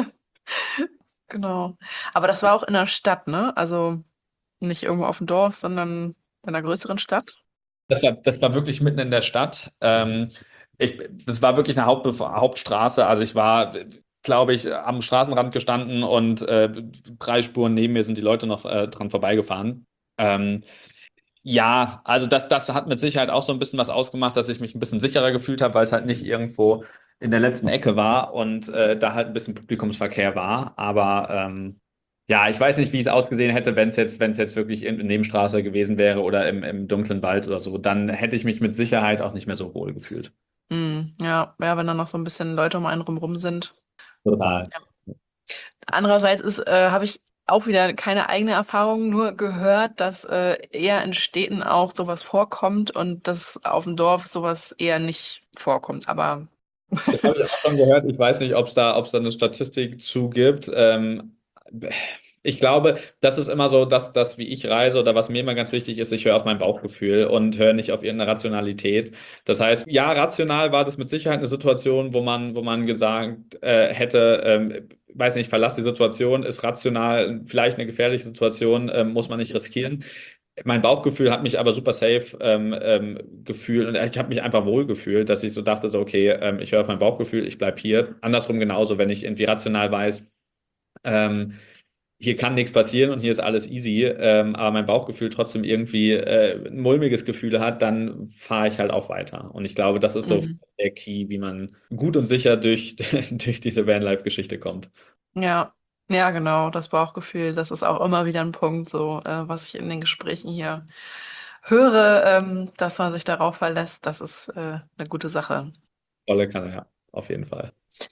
Genau. Aber das war auch in der Stadt, ne? Also nicht irgendwo auf dem Dorf, sondern in einer größeren Stadt. Das war, das war wirklich mitten in der Stadt. Ähm, ich, das war wirklich eine Haupt, Hauptstraße. Also ich war, glaube ich, am Straßenrand gestanden und äh, drei Spuren neben mir sind die Leute noch äh, dran vorbeigefahren. Ähm, ja, also das, das hat mit Sicherheit auch so ein bisschen was ausgemacht, dass ich mich ein bisschen sicherer gefühlt habe, weil es halt nicht irgendwo in der letzten Ecke war und äh, da halt ein bisschen Publikumsverkehr war. Aber ähm, ja, ich weiß nicht, wie es ausgesehen hätte, wenn es jetzt, wenn es jetzt wirklich in, in Nebenstraße gewesen wäre oder im, im dunklen Wald oder so. Dann hätte ich mich mit Sicherheit auch nicht mehr so wohl gefühlt. Hm, ja, ja, wenn dann noch so ein bisschen Leute um einen rum sind. Total. Ja. Andererseits ist, äh, habe ich auch wieder keine eigene Erfahrung, nur gehört, dass äh, eher in Städten auch sowas vorkommt und dass auf dem Dorf sowas eher nicht vorkommt. Aber Das habe ich auch schon gehört. Ich weiß nicht, ob es da, ob es da eine Statistik zu gibt. Ähm, ich glaube, das ist immer so, dass das, wie ich reise oder was mir immer ganz wichtig ist, ich höre auf mein Bauchgefühl und höre nicht auf irgendeine Rationalität. Das heißt, ja, rational war das mit Sicherheit eine Situation, wo man, wo man gesagt äh, hätte, ähm, weiß nicht, verlass die Situation, ist rational vielleicht eine gefährliche Situation, ähm, muss man nicht riskieren. Mein Bauchgefühl hat mich aber super safe ähm, ähm, gefühlt und ich habe mich einfach wohl gefühlt, dass ich so dachte, so, okay, ähm, ich höre auf mein Bauchgefühl, ich bleibe hier. Andersrum genauso, wenn ich irgendwie rational weiß, ähm, hier kann nichts passieren und hier ist alles easy, ähm, aber mein Bauchgefühl trotzdem irgendwie äh, ein mulmiges Gefühl hat, dann fahre ich halt auch weiter. Und ich glaube, das ist so mhm. der Key, wie man gut und sicher durch, durch diese Vanlife-Geschichte kommt. Ja, ja, genau, das Bauchgefühl, das ist auch immer wieder ein Punkt, so äh, was ich in den Gesprächen hier höre, ähm, dass man sich darauf verlässt, das ist äh, eine gute Sache. Volle Kanne, ja, auf jeden Fall.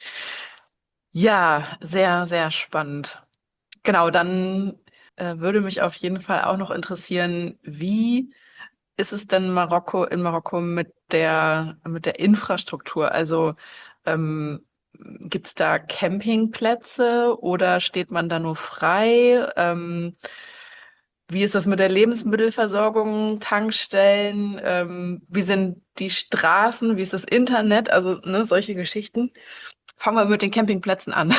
Ja, sehr, sehr spannend. Genau, dann äh, würde mich auf jeden Fall auch noch interessieren, wie ist es denn Marokko in Marokko mit der mit der Infrastruktur? Also ähm, gibt es da Campingplätze oder steht man da nur frei? Ähm, wie ist das mit der Lebensmittelversorgung, Tankstellen? Ähm, wie sind die Straßen? Wie ist das Internet? Also, ne, solche Geschichten. Fangen wir mit den Campingplätzen an.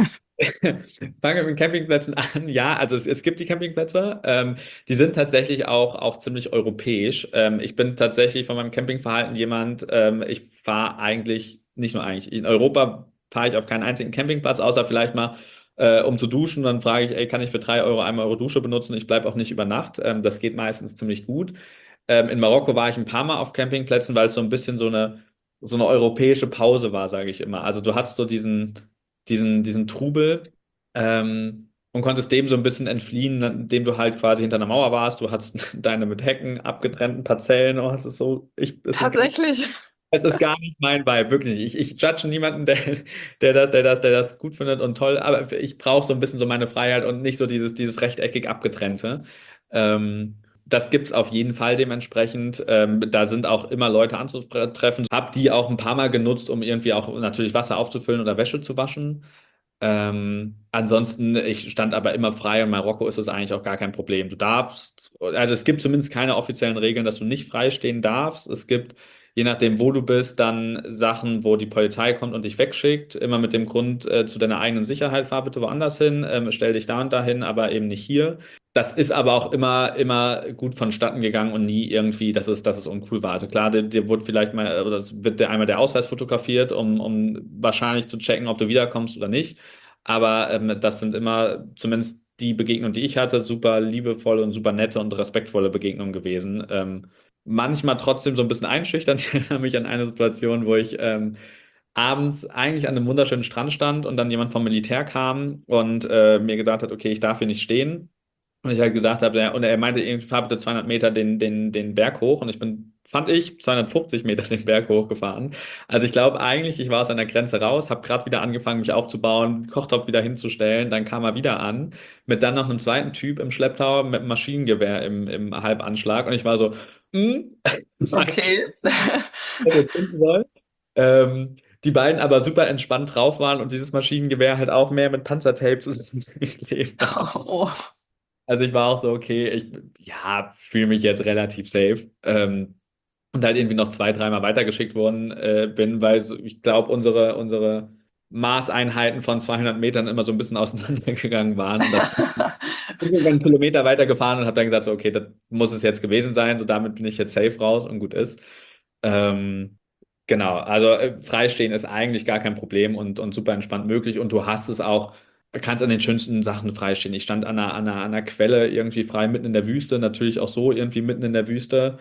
Fangen wir mit Campingplätzen an. Ja, also es, es gibt die Campingplätze. Ähm, die sind tatsächlich auch, auch ziemlich europäisch. Ähm, ich bin tatsächlich von meinem Campingverhalten jemand, ähm, ich fahre eigentlich, nicht nur eigentlich, in Europa fahre ich auf keinen einzigen Campingplatz, außer vielleicht mal, äh, um zu duschen. Dann frage ich, ey, kann ich für drei Euro einmal eure Dusche benutzen? Ich bleibe auch nicht über Nacht. Ähm, das geht meistens ziemlich gut. Ähm, in Marokko war ich ein paar Mal auf Campingplätzen, weil es so ein bisschen so eine, so eine europäische Pause war, sage ich immer. Also du hast so diesen diesen, diesen Trubel ähm, und konntest dem so ein bisschen entfliehen, indem du halt quasi hinter einer Mauer warst. Du hattest deine mit Hecken abgetrennten Parzellen. Oh, es ist so, ich, es ist, Tatsächlich. es ist gar nicht mein Vibe, wirklich nicht. Ich, ich judge niemanden, der, der das, der das, der das gut findet und toll, aber ich brauche so ein bisschen so meine Freiheit und nicht so dieses, dieses rechteckig abgetrennte. Ähm, Das gibt es auf jeden Fall dementsprechend. Ähm, da sind auch immer Leute anzutreffen. Hab die auch ein paar Mal genutzt, um irgendwie auch natürlich Wasser aufzufüllen oder Wäsche zu waschen. Ähm, ansonsten, ich stand aber immer frei. In Marokko ist es eigentlich auch gar kein Problem. Du darfst, also es gibt zumindest keine offiziellen Regeln, dass du nicht frei stehen darfst. Es gibt, je nachdem, wo du bist, dann Sachen, wo die Polizei kommt und dich wegschickt. Immer mit dem Grund, äh, zu deiner eigenen Sicherheit, fahr bitte woanders hin, ähm, stell dich da und dahin, aber eben nicht hier. Das ist aber auch immer, immer gut vonstatten gegangen und nie irgendwie, dass es, dass es uncool war. Also klar, dir, dir wurde vielleicht mal, oder es wird dir einmal der Ausweis fotografiert, um, um wahrscheinlich zu checken, ob du wiederkommst oder nicht. Aber ähm, das sind immer, zumindest die Begegnungen, die ich hatte, super liebevolle und super nette und respektvolle Begegnungen gewesen. Ähm, manchmal trotzdem so ein bisschen einschüchternd. Ich erinnere mich an eine Situation, wo ich ähm, abends eigentlich an einem wunderschönen Strand stand und dann jemand vom Militär kam und äh, mir gesagt hat, okay, ich darf hier nicht stehen. Und ich halt gesagt habe, ja, und er meinte, irgendwie fahr bitte zweihundert Meter den, den, den Berg hoch. Und ich bin fand ich, zweihundertfünfzig Meter den Berg hochgefahren. Also ich glaube eigentlich, ich war aus einer Grenze raus, habe gerade wieder angefangen, mich aufzubauen, Kochtopf wieder hinzustellen, dann kam er wieder an, mit dann noch einem zweiten Typ im Schlepptau mit einem Maschinengewehr im, im Halbanschlag und ich war so, hm, weiß nicht, Okay. was ich jetzt finden soll. Ähm, die beiden aber super entspannt drauf waren und dieses Maschinengewehr halt auch mehr mit Panzertape zusammengeklebt haben. Oh. Also ich war auch so, okay, ich ja, fühle mich jetzt relativ safe. Ähm, und halt irgendwie noch zwei, dreimal weitergeschickt worden äh, bin, weil so, ich glaube, unsere, unsere Maßeinheiten von zweihundert Metern immer so ein bisschen auseinandergegangen waren. Und dann bin ich irgendwann einen Kilometer weitergefahren und habe dann gesagt, so, okay, das muss es jetzt gewesen sein. So, damit bin ich jetzt safe raus und gut ist. Ähm, genau, also äh, freistehen ist eigentlich gar kein Problem und, und super entspannt möglich. Und du hast es auch, kannst an den schönsten Sachen freistehen. Ich stand an einer, an einer, an einer Quelle irgendwie frei mitten in der Wüste, natürlich auch so irgendwie mitten in der Wüste.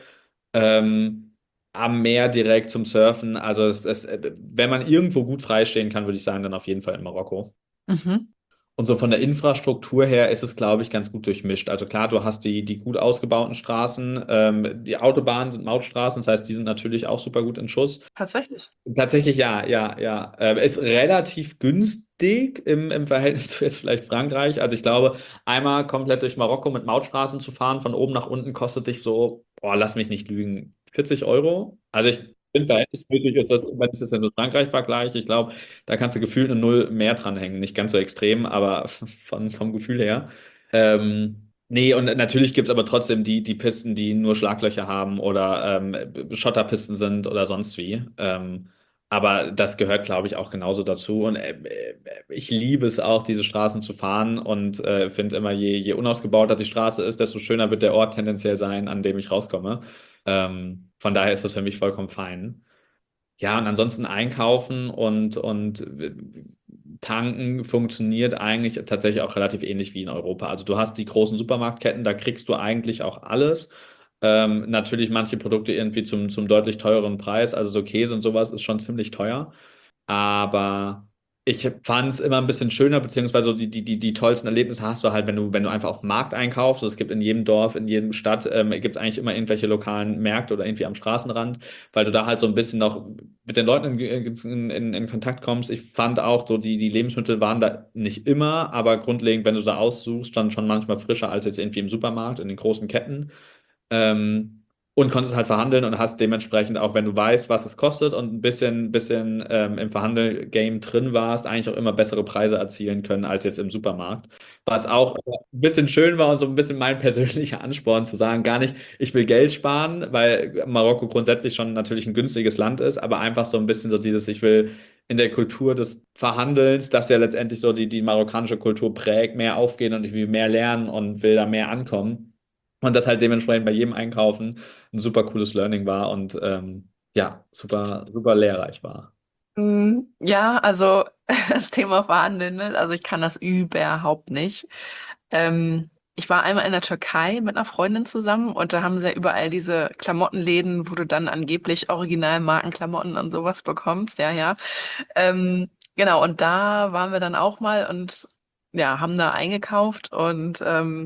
Ähm, am Meer direkt zum Surfen. Also es, es, äh, wenn man irgendwo gut freistehen kann, würde ich sagen, dann auf jeden Fall in Marokko. Mhm. Und so von der Infrastruktur her ist es, glaube ich, ganz gut durchmischt. Also klar, du hast die, die gut ausgebauten Straßen. Ähm, die Autobahnen sind Mautstraßen, das heißt, die sind natürlich auch super gut in Schuss. Tatsächlich. Tatsächlich ja, ja, ja. Äh, ist relativ günstig im, im Verhältnis zu jetzt vielleicht Frankreich. Also ich glaube, einmal komplett durch Marokko mit Mautstraßen zu fahren, von oben nach unten, kostet dich so, boah, lass mich nicht lügen, vierzig Euro. Also ich bin verhältnismäßig, ist das, wenn ich das mit Frankreich vergleiche, ich glaube, da kannst du gefühlt eine Null mehr dranhängen. Nicht ganz so extrem, aber von, vom Gefühl her. Ähm, Nee, und natürlich gibt es aber trotzdem die, die Pisten, die nur Schlaglöcher haben oder ähm, Schotterpisten sind oder sonst wie. Ähm, aber das gehört, glaube ich, auch genauso dazu. Und äh, äh, ich liebe es auch, diese Straßen zu fahren und äh, finde immer, je, je unausgebauter die Straße ist, desto schöner wird der Ort tendenziell sein, an dem ich rauskomme. Ähm, von daher ist das für mich vollkommen fein. Ja, und ansonsten einkaufen und, und äh, tanken funktioniert eigentlich tatsächlich auch relativ ähnlich wie in Europa. Also du hast die großen Supermarktketten, da kriegst du eigentlich auch alles. Ähm, natürlich manche Produkte irgendwie zum, zum deutlich teureren Preis, also so Käse und sowas ist schon ziemlich teuer. Aber ich fand es immer ein bisschen schöner, beziehungsweise so die, die, die, die tollsten Erlebnisse hast du halt, wenn du, wenn du einfach auf dem Markt einkaufst. Also es gibt in jedem Dorf, in jedem Stadt, ähm, gibt es eigentlich immer irgendwelche lokalen Märkte oder irgendwie am Straßenrand, weil du da halt so ein bisschen noch mit den Leuten in, in, in, in Kontakt kommst. Ich fand auch so, die, die Lebensmittel waren da nicht immer, aber grundlegend, wenn du da aussuchst, dann schon manchmal frischer als jetzt irgendwie im Supermarkt, in den großen Ketten. Ähm, und konntest halt verhandeln und hast dementsprechend auch, wenn du weißt, was es kostet und ein bisschen, bisschen ähm, im Verhandel-Game drin warst, eigentlich auch immer bessere Preise erzielen können als jetzt im Supermarkt. Was auch ein bisschen schön war und so ein bisschen mein persönlicher Ansporn zu sagen, gar nicht, ich will Geld sparen, weil Marokko grundsätzlich schon natürlich ein günstiges Land ist, aber einfach so ein bisschen so dieses, ich will in der Kultur des Verhandelns, das ja letztendlich so die, die marokkanische Kultur prägt, mehr aufgehen und ich will mehr lernen und will da mehr ankommen. Und das halt dementsprechend bei jedem Einkaufen ein super cooles Learning war und ähm, ja, super, super lehrreich war. Mm, Ja, also das Thema Verhandeln, ne? Also ich kann das überhaupt nicht. Ähm, Ich war einmal in der Türkei mit einer Freundin zusammen und da haben sie ja überall diese Klamottenläden, wo du dann angeblich Originalmarkenklamotten und sowas bekommst. Ja, ja. Ähm, genau, und da waren wir dann auch mal und ja, haben da eingekauft und ähm,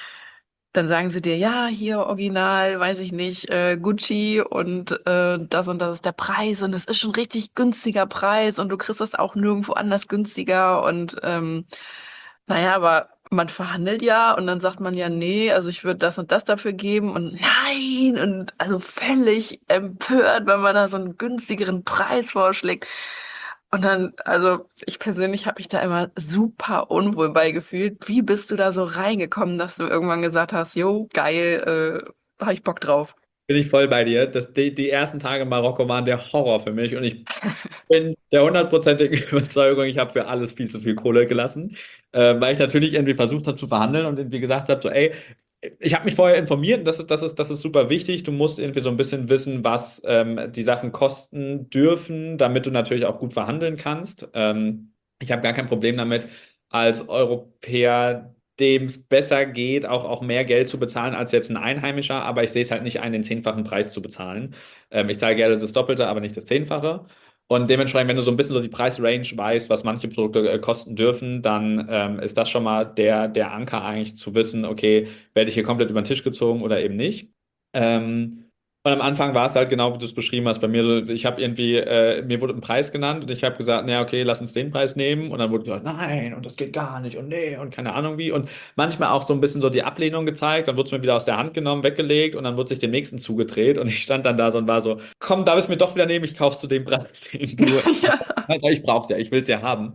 dann sagen sie dir, ja, hier original, weiß ich nicht, äh, Gucci und äh, das und das ist der Preis und das ist schon richtig günstiger Preis und du kriegst es auch nirgendwo anders günstiger und ähm, naja, aber man verhandelt ja und dann sagt man ja, nee, also ich würde das und das dafür geben und nein und also völlig empört, wenn man da so einen günstigeren Preis vorschlägt. Und dann, also ich persönlich habe mich da immer super unwohl bei gefühlt. Wie bist du da so reingekommen, dass du irgendwann gesagt hast, jo, geil, äh, hab ich Bock drauf. Bin ich voll bei dir. Das, die, die ersten Tage in Marokko waren der Horror für mich und ich bin der hundertprozentigen Überzeugung, ich habe für alles viel zu viel Kohle gelassen, äh, weil ich natürlich irgendwie versucht habe zu verhandeln und irgendwie gesagt habe, so, ey, ich habe mich vorher informiert, das ist, das ist, das ist super wichtig. Du musst irgendwie so ein bisschen wissen, was ähm, die Sachen kosten dürfen, damit du natürlich auch gut verhandeln kannst. Ähm, ich habe gar kein Problem damit, als Europäer, dem es besser geht, auch, auch mehr Geld zu bezahlen als jetzt ein Einheimischer, aber ich sehe es halt nicht ein, den zehnfachen Preis zu bezahlen. Ähm, ich zahle gerne das Doppelte, aber nicht das Zehnfache. Und dementsprechend, wenn du so ein bisschen so die Preisrange weißt, was manche Produkte äh, kosten dürfen, dann ähm, ist das schon mal der, der Anker eigentlich zu wissen, okay, werde ich hier komplett über den Tisch gezogen oder eben nicht. Ähm, Und am Anfang war es halt genau, wie du es beschrieben hast. Bei mir so, ich habe irgendwie, äh, mir wurde ein Preis genannt und ich habe gesagt, naja, okay, lass uns den Preis nehmen. Und dann wurde gesagt, nein, und das geht gar nicht und nee und keine Ahnung wie. Und manchmal auch so ein bisschen so die Ablehnung gezeigt. Dann wurde es mir wieder aus der Hand genommen, weggelegt und dann wurde sich dem nächsten zugedreht. Und ich stand dann da so und war so, komm, darf ich es mir doch wieder nehmen? Ich kauf's zu dem Preis, den du. Ja. Ich brauch's ja, ich will es ja haben.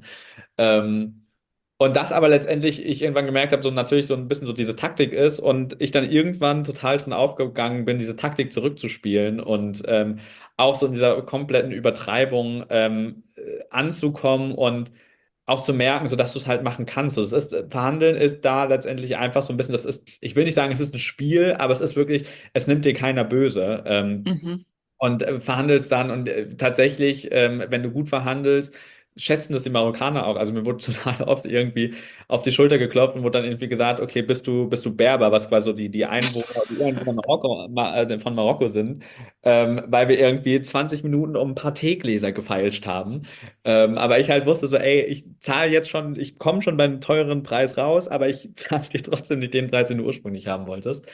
Ähm, und das aber letztendlich ich irgendwann gemerkt habe, so natürlich so ein bisschen so diese Taktik ist und ich dann irgendwann total drin aufgegangen bin, diese Taktik zurückzuspielen und ähm, auch so in dieser kompletten Übertreibung ähm, äh, anzukommen und auch zu merken, so dass du es halt machen kannst. So, das ist, Verhandeln ist da letztendlich einfach so ein bisschen, das ist, ich will nicht sagen, es ist ein Spiel, aber es ist wirklich, es nimmt dir keiner böse. Ähm, Mhm. und äh, verhandelst dann und äh, tatsächlich, ähm, wenn du gut verhandelst, schätzen das die Marokkaner auch. Also mir wurde total oft irgendwie auf die Schulter geklopft und wurde dann irgendwie gesagt, okay, bist du, bist du Berber, was quasi so die, die Einwohner, die Ureinwohner Marokko, Ma, äh, von Marokko sind, ähm, weil wir irgendwie zwanzig Minuten um ein paar Teegläser gefeilscht haben. Ähm, aber ich halt wusste so, ey, ich zahle jetzt schon, ich komme schon beim teuren Preis raus, aber ich zahle dir trotzdem nicht den Preis, den du ursprünglich haben wolltest.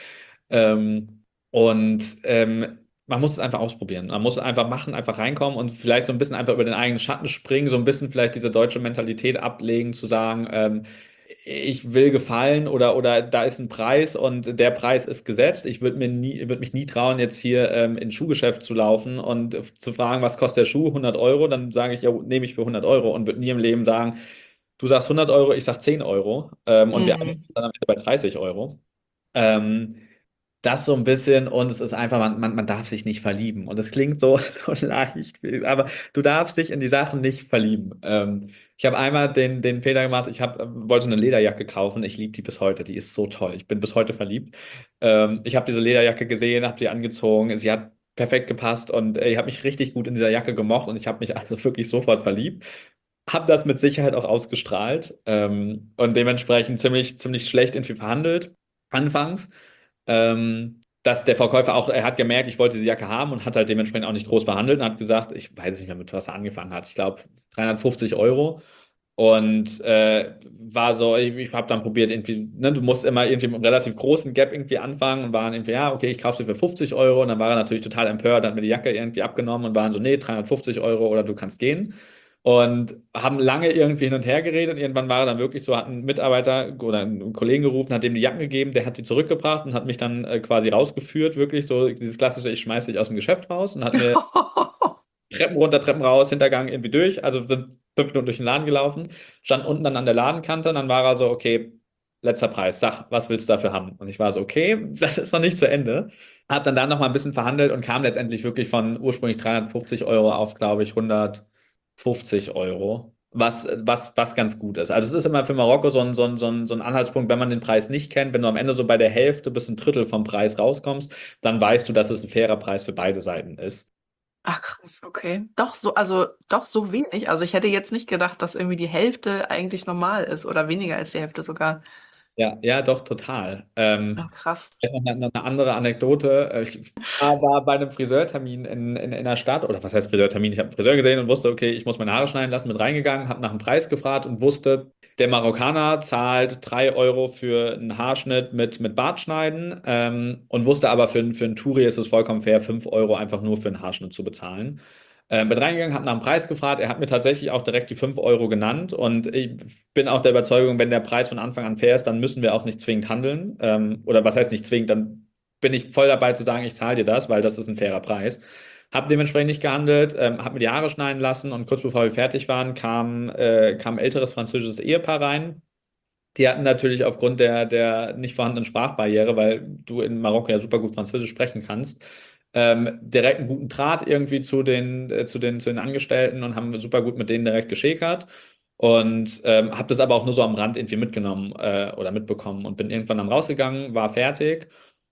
Ähm, und ähm, man muss es einfach ausprobieren. Man muss es einfach machen, einfach reinkommen und vielleicht so ein bisschen einfach über den eigenen Schatten springen, so ein bisschen vielleicht diese deutsche Mentalität ablegen, zu sagen, ähm, ich will gefallen oder, oder da ist ein Preis und der Preis ist gesetzt. Ich würde mir nie, würde mich nie trauen, jetzt hier ähm, in ein Schuhgeschäft zu laufen und zu fragen, was kostet der Schuh? hundert Euro. Dann sage ich, ja, nehme ich für hundert Euro und würde nie im Leben sagen, du sagst hundert Euro, ich sag zehn Euro ähm, und wir einigen Mhm. uns dann am Ende bei dreißig Euro. Ähm, Das so ein bisschen und es ist einfach, man, man, man darf sich nicht verlieben. Und es klingt so, so leicht, aber du darfst dich in die Sachen nicht verlieben. Ähm, ich habe einmal den, den Fehler gemacht, ich hab, wollte eine Lederjacke kaufen. Ich liebe die bis heute, die ist so toll. Ich bin bis heute verliebt. Ähm, ich habe diese Lederjacke gesehen, habe sie angezogen, sie hat perfekt gepasst und äh, ich habe mich richtig gut in dieser Jacke gemocht und ich habe mich also wirklich sofort verliebt. Habe das mit Sicherheit auch ausgestrahlt ähm, und dementsprechend ziemlich, ziemlich schlecht irgendwie verhandelt anfangs. Ähm, dass der Verkäufer auch, er hat gemerkt, ich wollte diese Jacke haben und hat halt dementsprechend auch nicht groß verhandelt und hat gesagt, ich weiß nicht mehr, mit was er angefangen hat. Ich glaube, dreihundertfünfzig Euro. Und äh, war so, ich, ich habe dann probiert, irgendwie, ne, du musst immer irgendwie mit einem relativ großen Gap irgendwie anfangen und waren irgendwie, ja, okay, ich kaufe sie für fünfzig Euro. Und dann war er natürlich total empört, hat mir die Jacke irgendwie abgenommen und waren so, nee, dreihundertfünfzig Euro oder du kannst gehen. Und haben lange irgendwie hin und her geredet. Und irgendwann war er dann wirklich so, hat ein Mitarbeiter oder einen Kollegen gerufen, hat dem die Jacken gegeben, der hat die zurückgebracht und hat mich dann äh, quasi rausgeführt, wirklich so dieses klassische, ich schmeiß dich aus dem Geschäft raus und hat mir Treppen runter, Treppen raus, Hintergang irgendwie durch. Also sind fünf Minuten durch den Laden gelaufen, stand unten dann an der Ladenkante und dann war er so, okay, letzter Preis, sag, was willst du dafür haben? Und ich war so, okay, das ist noch nicht zu Ende. Hab dann da noch mal ein bisschen verhandelt und kam letztendlich wirklich von ursprünglich dreihundertfünfzig Euro auf, glaube ich, hundertfünfzig Euro. Was, was, was ganz gut ist. Also es ist immer für Marokko so ein, so ein, so ein, so ein Anhaltspunkt, wenn man den Preis nicht kennt, wenn du am Ende so bei der Hälfte bis ein Drittel vom Preis rauskommst, dann weißt du, dass es ein fairer Preis für beide Seiten ist. Ach krass, okay. Doch so, also doch so wenig. Also ich hätte jetzt nicht gedacht, dass irgendwie die Hälfte eigentlich normal ist oder weniger als die Hälfte sogar. Ja, ja, doch, total. Ähm, Ach krass. vielleicht noch eine, eine andere Anekdote. Äh, Ich war war bei einem Friseurtermin in, in, in der Stadt, oder was heißt Friseurtermin? Ich habe einen Friseur gesehen und wusste, okay, ich muss meine Haare schneiden lassen, mit reingegangen, habe nach dem Preis gefragt und wusste, der Marokkaner zahlt drei Euro für einen Haarschnitt mit, mit Bartschneiden ähm, und wusste aber, für, für einen Touri ist es vollkommen fair, fünf Euro einfach nur für einen Haarschnitt zu bezahlen. Äh, bin reingegangen, habe nach dem Preis gefragt. Er hat mir tatsächlich auch direkt die fünf Euro genannt. Und ich bin auch der Überzeugung, wenn der Preis von Anfang an fair ist, dann müssen wir auch nicht zwingend handeln. Ähm, oder was heißt nicht zwingend, dann bin ich voll dabei zu sagen, ich zahle dir das, weil das ist ein fairer Preis. Habe dementsprechend nicht gehandelt, ähm, habe mir die Haare schneiden lassen und kurz bevor wir fertig waren, kam, äh, kam ein älteres französisches Ehepaar rein. Die hatten natürlich aufgrund der, der nicht vorhandenen Sprachbarriere, weil du in Marokko ja super gut Französisch sprechen kannst, ähm, direkt einen guten Draht irgendwie zu den, äh, zu den, zu den Angestellten und haben super gut mit denen direkt geschäkert. Und ähm, habe das aber auch nur so am Rand irgendwie mitgenommen äh, oder mitbekommen und bin irgendwann dann rausgegangen, war fertig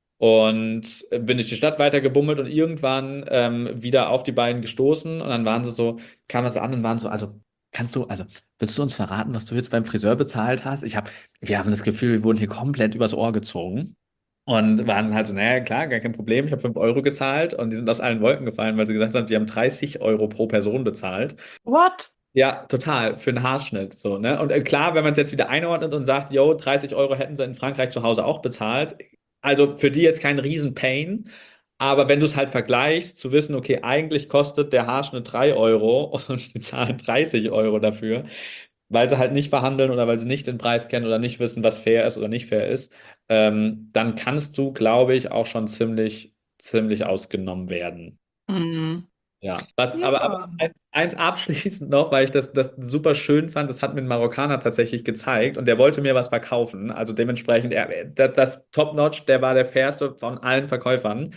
und bin durch die Stadt weitergebummelt und irgendwann ähm, wieder auf die beiden gestoßen und dann waren sie so, kamen dann so an und waren so, also kannst du, also willst du uns verraten, was du jetzt beim Friseur bezahlt hast? Ich habe, wir haben das Gefühl, wir wurden hier komplett übers Ohr gezogen. Und waren halt so, naja, klar, gar kein Problem. Ich habe fünf Euro gezahlt und die sind aus allen Wolken gefallen, weil sie gesagt haben, die haben dreißig Euro pro Person bezahlt. What? Ja, total, für einen Haarschnitt. So, ne? Und äh, klar, wenn man es jetzt wieder einordnet und sagt, yo, dreißig Euro hätten sie in Frankreich zu Hause auch bezahlt. Also für die jetzt kein Riesen-Pain. Aber wenn du es halt vergleichst, zu wissen, okay, eigentlich kostet der Haarschnitt drei Euro und die zahlen dreißig Euro dafür, weil sie halt nicht verhandeln oder weil sie nicht den Preis kennen oder nicht wissen, was fair ist oder nicht fair ist, ähm, dann kannst du, glaube ich, auch schon ziemlich, ziemlich ausgenommen werden. Mhm. Ja, was aber, aber Ja. eins, eins abschließend noch, weil ich das, das super schön fand, das hat mir ein Marokkaner tatsächlich gezeigt und der wollte mir was verkaufen. Also dementsprechend, er, das, das Top-Notch, der war der fairste von allen Verkäufern.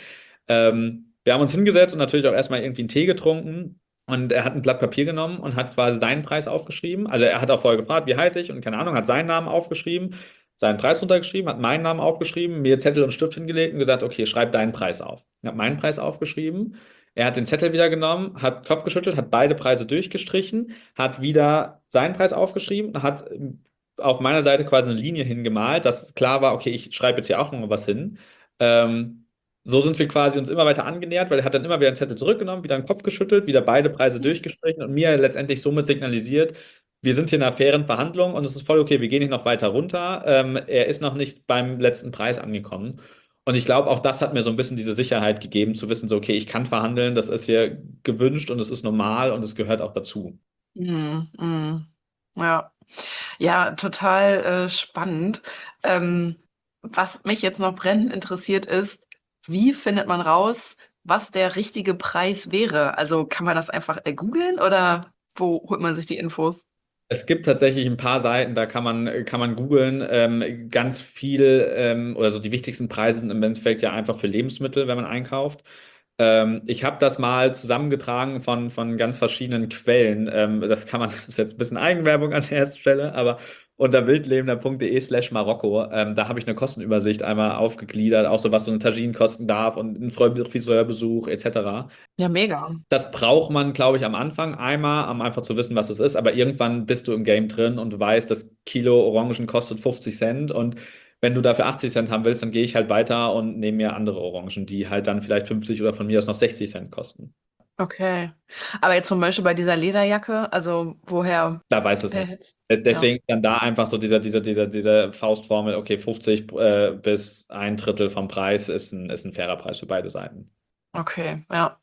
Ähm, wir haben uns hingesetzt und natürlich auch erstmal irgendwie einen Tee getrunken und er hat ein Blatt Papier genommen und hat quasi seinen Preis aufgeschrieben. Also er hat auch vorher gefragt, wie heiße ich und keine Ahnung, hat seinen Namen aufgeschrieben, seinen Preis runtergeschrieben, hat meinen Namen aufgeschrieben, mir Zettel und Stift hingelegt und gesagt, okay, schreib deinen Preis auf. Ich habe meinen Preis aufgeschrieben. Er hat den Zettel wieder genommen, hat Kopf geschüttelt, hat beide Preise durchgestrichen, hat wieder seinen Preis aufgeschrieben, hat ähm, auf meiner Seite quasi eine Linie hingemalt, dass klar war, okay, ich schreibe jetzt hier auch noch mal was hin. Ähm, so sind wir quasi uns immer weiter angenähert, weil er hat dann immer wieder einen Zettel zurückgenommen, wieder den Kopf geschüttelt, wieder beide Preise durchgestrichen und mir letztendlich somit signalisiert, wir sind hier in einer fairen Verhandlung und es ist voll okay, wir gehen nicht noch weiter runter. Ähm, er ist noch nicht beim letzten Preis angekommen. Und ich glaube, auch das hat mir so ein bisschen diese Sicherheit gegeben, zu wissen, so, okay, ich kann verhandeln, das ist hier gewünscht und es ist normal und es gehört auch dazu. Mhm. Mhm. Ja. Ja, total äh, spannend. Ähm, was mich jetzt noch brennend interessiert ist, wie findet man raus, was der richtige Preis wäre? Also kann man das einfach äh, googeln oder wo holt man sich die Infos? Es gibt tatsächlich ein paar Seiten, da kann man, kann man googeln. Ähm, ganz viel, ähm, oder so die wichtigsten Preise sind im Endeffekt ja einfach für Lebensmittel, wenn man einkauft. Ähm, ich habe das mal zusammengetragen von, von ganz verschiedenen Quellen. Ähm, das kann man, das ist jetzt ein bisschen Eigenwerbung an der ersten Stelle, aber unter wildlebender.de slash Marokko, ähm, da habe ich eine Kostenübersicht einmal aufgegliedert, auch so was so eine Tagine kosten darf und ein Friseurbesuch et cetera. Ja, mega. Das braucht man, glaube ich, am Anfang einmal, um einfach zu wissen, was es ist. Aber irgendwann bist du im Game drin und du weißt, das Kilo Orangen kostet fünfzig Cent. Und wenn du dafür achtzig Cent haben willst, dann gehe ich halt weiter und nehme mir andere Orangen, die halt dann vielleicht fünfzig oder von mir aus noch sechzig Cent kosten. Okay. Aber jetzt zum Beispiel bei dieser Lederjacke, also woher? Da weiß es nicht. Äh, Äh, ja, Deswegen dann da einfach so dieser, dieser, dieser, diese Faustformel, okay, fünfzig äh, bis ein Drittel vom Preis ist ein, ist ein fairer Preis für beide Seiten. okay, ja.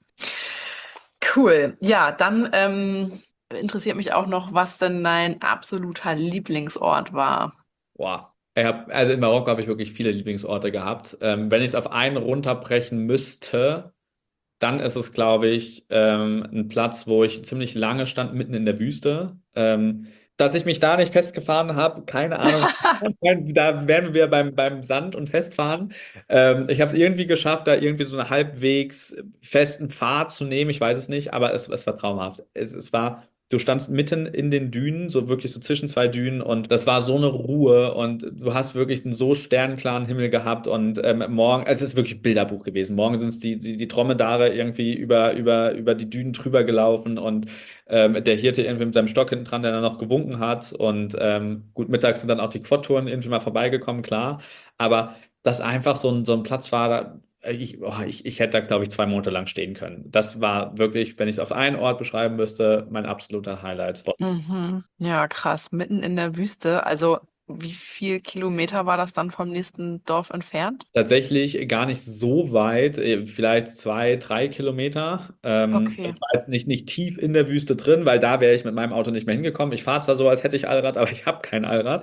Cool. Ja, dann ähm, interessiert mich auch noch, was denn dein absoluter Lieblingsort war. Boah. Ich hab, also in Marokko habe ich wirklich viele Lieblingsorte gehabt. Ähm, wenn ich es auf einen runterbrechen müsste, dann ist es, glaube ich, ähm, ein Platz, wo ich ziemlich lange stand, mitten in der Wüste. Ähm, dass ich mich da nicht festgefahren habe, keine Ahnung. Da wären wir wieder beim, beim Sand und Festfahren. Ähm, ich habe es irgendwie geschafft, da irgendwie so eine halbwegs festen Pfad zu nehmen. Ich weiß es nicht, aber es, es war traumhaft. Es, es war, du standst mitten in den Dünen, so wirklich so zwischen zwei Dünen und das war so eine Ruhe und du hast wirklich einen so sternklaren Himmel gehabt und ähm, morgen, es ist wirklich Bilderbuch gewesen. Morgen sind es die, die, die Dromedare irgendwie über, über, über die Dünen drüber gelaufen und ähm, der Hirte irgendwie mit seinem Stock hinten dran, der dann noch gewunken hat. Und ähm, gut, mittags sind dann auch die Quad-Touren irgendwie mal vorbeigekommen, klar. Aber dass einfach so ein, so ein Platz war, da, ich, oh, ich, ich hätte da, glaube ich, zwei Monate lang stehen können. Das war wirklich, wenn ich es auf einen Ort beschreiben müsste, mein absoluter Highlight. Mhm. Ja, krass. Mitten in der Wüste. Also, wie viel Kilometer war das dann vom nächsten Dorf entfernt? Tatsächlich gar nicht so weit, eh, vielleicht zwei, drei Kilometer. Ähm, ich Okay. war jetzt nicht, nicht tief in der Wüste drin, weil da wäre ich mit meinem Auto nicht mehr hingekommen. Ich fahre zwar so, als hätte ich Allrad, aber ich habe kein Allrad.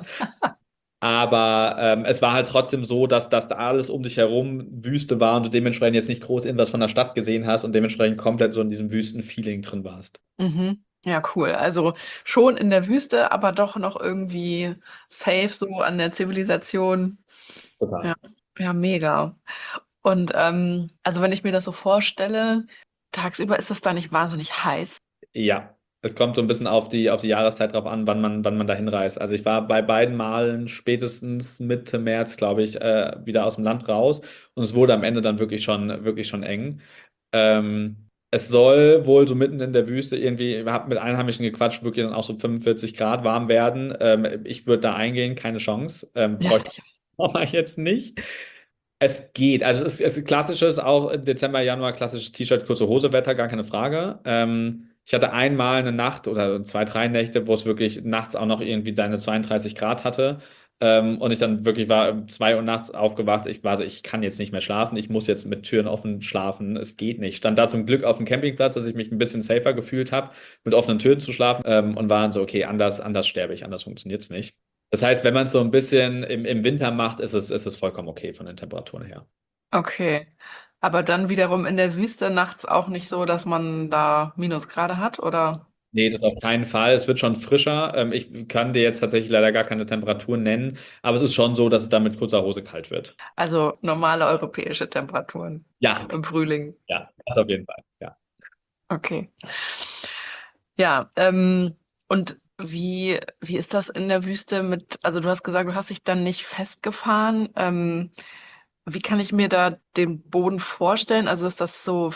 Aber ähm, es war halt trotzdem so, dass, dass da alles um dich herum Wüste war und du dementsprechend jetzt nicht groß irgendwas von der Stadt gesehen hast und dementsprechend komplett so in diesem Wüsten-Feeling drin warst. Mhm. Ja, cool. Also schon in der Wüste, aber doch noch irgendwie safe so an der Zivilisation. Ja, Total. ja, mega. Und ähm, also wenn ich mir das so vorstelle, tagsüber ist das da nicht wahnsinnig heiß. Ja, es kommt so ein bisschen auf die, auf die Jahreszeit drauf an, wann man, wann man da hinreist. Also ich war bei beiden Malen spätestens Mitte März, glaube ich, äh, wieder aus dem Land raus und es wurde am Ende dann wirklich schon, wirklich schon eng. Ähm, es soll wohl so mitten in der Wüste irgendwie, ich habe mit Einheimischen gequatscht, wirklich dann auch so fünfundvierzig Grad warm werden. Ähm, ich würde da eingehen, keine Chance. Ähm, Ja, bräuchte ich, ich jetzt nicht. Es geht. Also es ist, es ist klassisches, auch Dezember, Januar, klassisches T-Shirt, kurze Hose, Wetter, gar keine Frage. Ähm, ich hatte einmal eine Nacht oder zwei, drei Nächte, wo es wirklich nachts auch noch irgendwie seine zweiunddreißig Grad hatte. Ähm, und ich dann wirklich war um zwei Uhr nachts aufgewacht. Ich war so, ich kann jetzt nicht mehr schlafen. Ich muss jetzt mit Türen offen schlafen. Es geht nicht. Stand da zum Glück auf dem Campingplatz, dass ich mich ein bisschen safer gefühlt habe, mit offenen Türen zu schlafen. Ähm, und waren so, okay, anders, anders sterbe ich, anders funktioniert es nicht. Das heißt, wenn man es so ein bisschen im, im Winter macht, ist es, ist es vollkommen okay von den Temperaturen her. Okay. Aber dann wiederum in der Wüste nachts auch nicht so, dass man da Minusgrade hat, oder? Nee, das auf keinen Fall. Es wird schon frischer. Ähm, ich kann dir jetzt tatsächlich leider gar keine Temperatur nennen, aber es ist schon so, dass es dann mit kurzer Hose kalt wird. Also normale europäische Temperaturen Ja, im Frühling. ja, das auf jeden Fall. Ja. Okay. Ja, ähm, und wie, wie ist das in der Wüste mit, also du hast gesagt, du hast dich dann nicht festgefahren. Ähm, wie kann ich mir da den Boden vorstellen? Also ist das so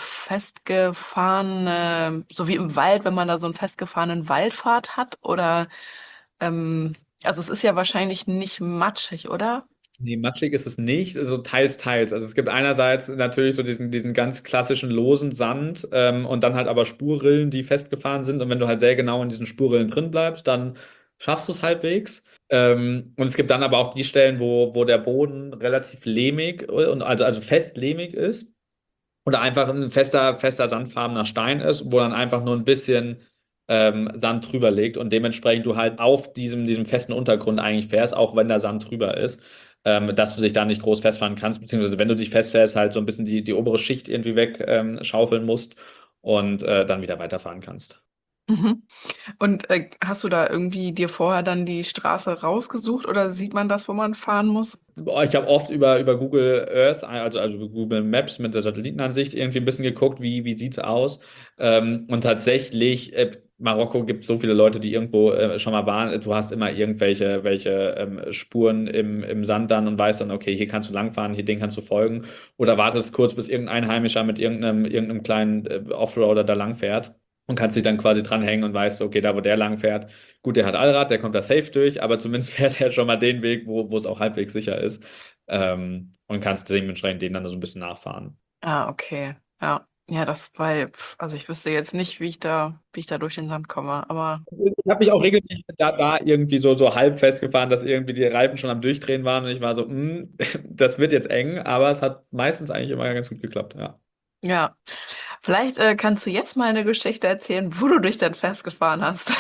festgefahren, so wie im Wald, wenn man da so einen festgefahrenen Waldpfad hat? Oder, ähm, also es ist ja wahrscheinlich nicht matschig, oder? Nee, matschig ist es nicht, also teils, teils. Also es gibt einerseits natürlich so diesen, diesen ganz klassischen losen Sand ähm, und dann halt aber Spurrillen, die festgefahren sind. Und wenn du halt sehr genau in diesen Spurrillen drin bleibst, dann schaffst du es halbwegs. Ähm, und es gibt dann aber auch die Stellen, wo, wo der Boden relativ lehmig und also, also fest lehmig ist. Oder einfach ein fester, fester sandfarbener Stein ist, wo dann einfach nur ein bisschen ähm, Sand drüber liegt und dementsprechend du halt auf diesem, diesem festen Untergrund eigentlich fährst, auch wenn da Sand drüber ist, ähm, dass du dich da nicht groß festfahren kannst, beziehungsweise wenn du dich festfährst, halt so ein bisschen die, die obere Schicht irgendwie weg ähm, schaufeln musst und äh, dann wieder weiterfahren kannst. Mhm. Und äh, hast du da irgendwie dir vorher dann die Straße rausgesucht oder sieht man das, wo man fahren muss? Boah, ich habe oft über, über Google Earth, also, also über Google Maps mit der Satellitenansicht irgendwie ein bisschen geguckt, wie, wie sieht es aus. Ähm, und tatsächlich, äh, Marokko gibt so viele Leute, die irgendwo äh, schon mal waren. Du hast immer irgendwelche welche, ähm, Spuren im, im Sand dann und weißt dann, okay, hier kannst du langfahren, hier den kannst du folgen. Oder wartest kurz, bis irgendein Einheimischer mit irgendeinem, irgendeinem kleinen äh, Offroader da langfährt und kannst dich dann quasi dranhängen und weißt, okay, da wo der langfährt. Gut, der hat Allrad, der kommt da safe durch, aber zumindest fährt er schon mal den Weg, wo, wo es auch halbwegs sicher ist. Ähm, und kannst dementsprechend den dann so ein bisschen nachfahren. Ah, okay. Ja. Ja, das, weil, pf, also ich wüsste jetzt nicht, wie ich da, wie ich da durch den Sand komme, aber Ich habe mich auch regelmäßig da, da irgendwie so, so halb festgefahren, dass irgendwie die Reifen schon am Durchdrehen waren und ich war so, "Hm, das wird jetzt eng, aber es hat meistens eigentlich immer ganz gut geklappt, ja. ja. Vielleicht äh, kannst du jetzt mal eine Geschichte erzählen, wo du dich dann festgefahren hast.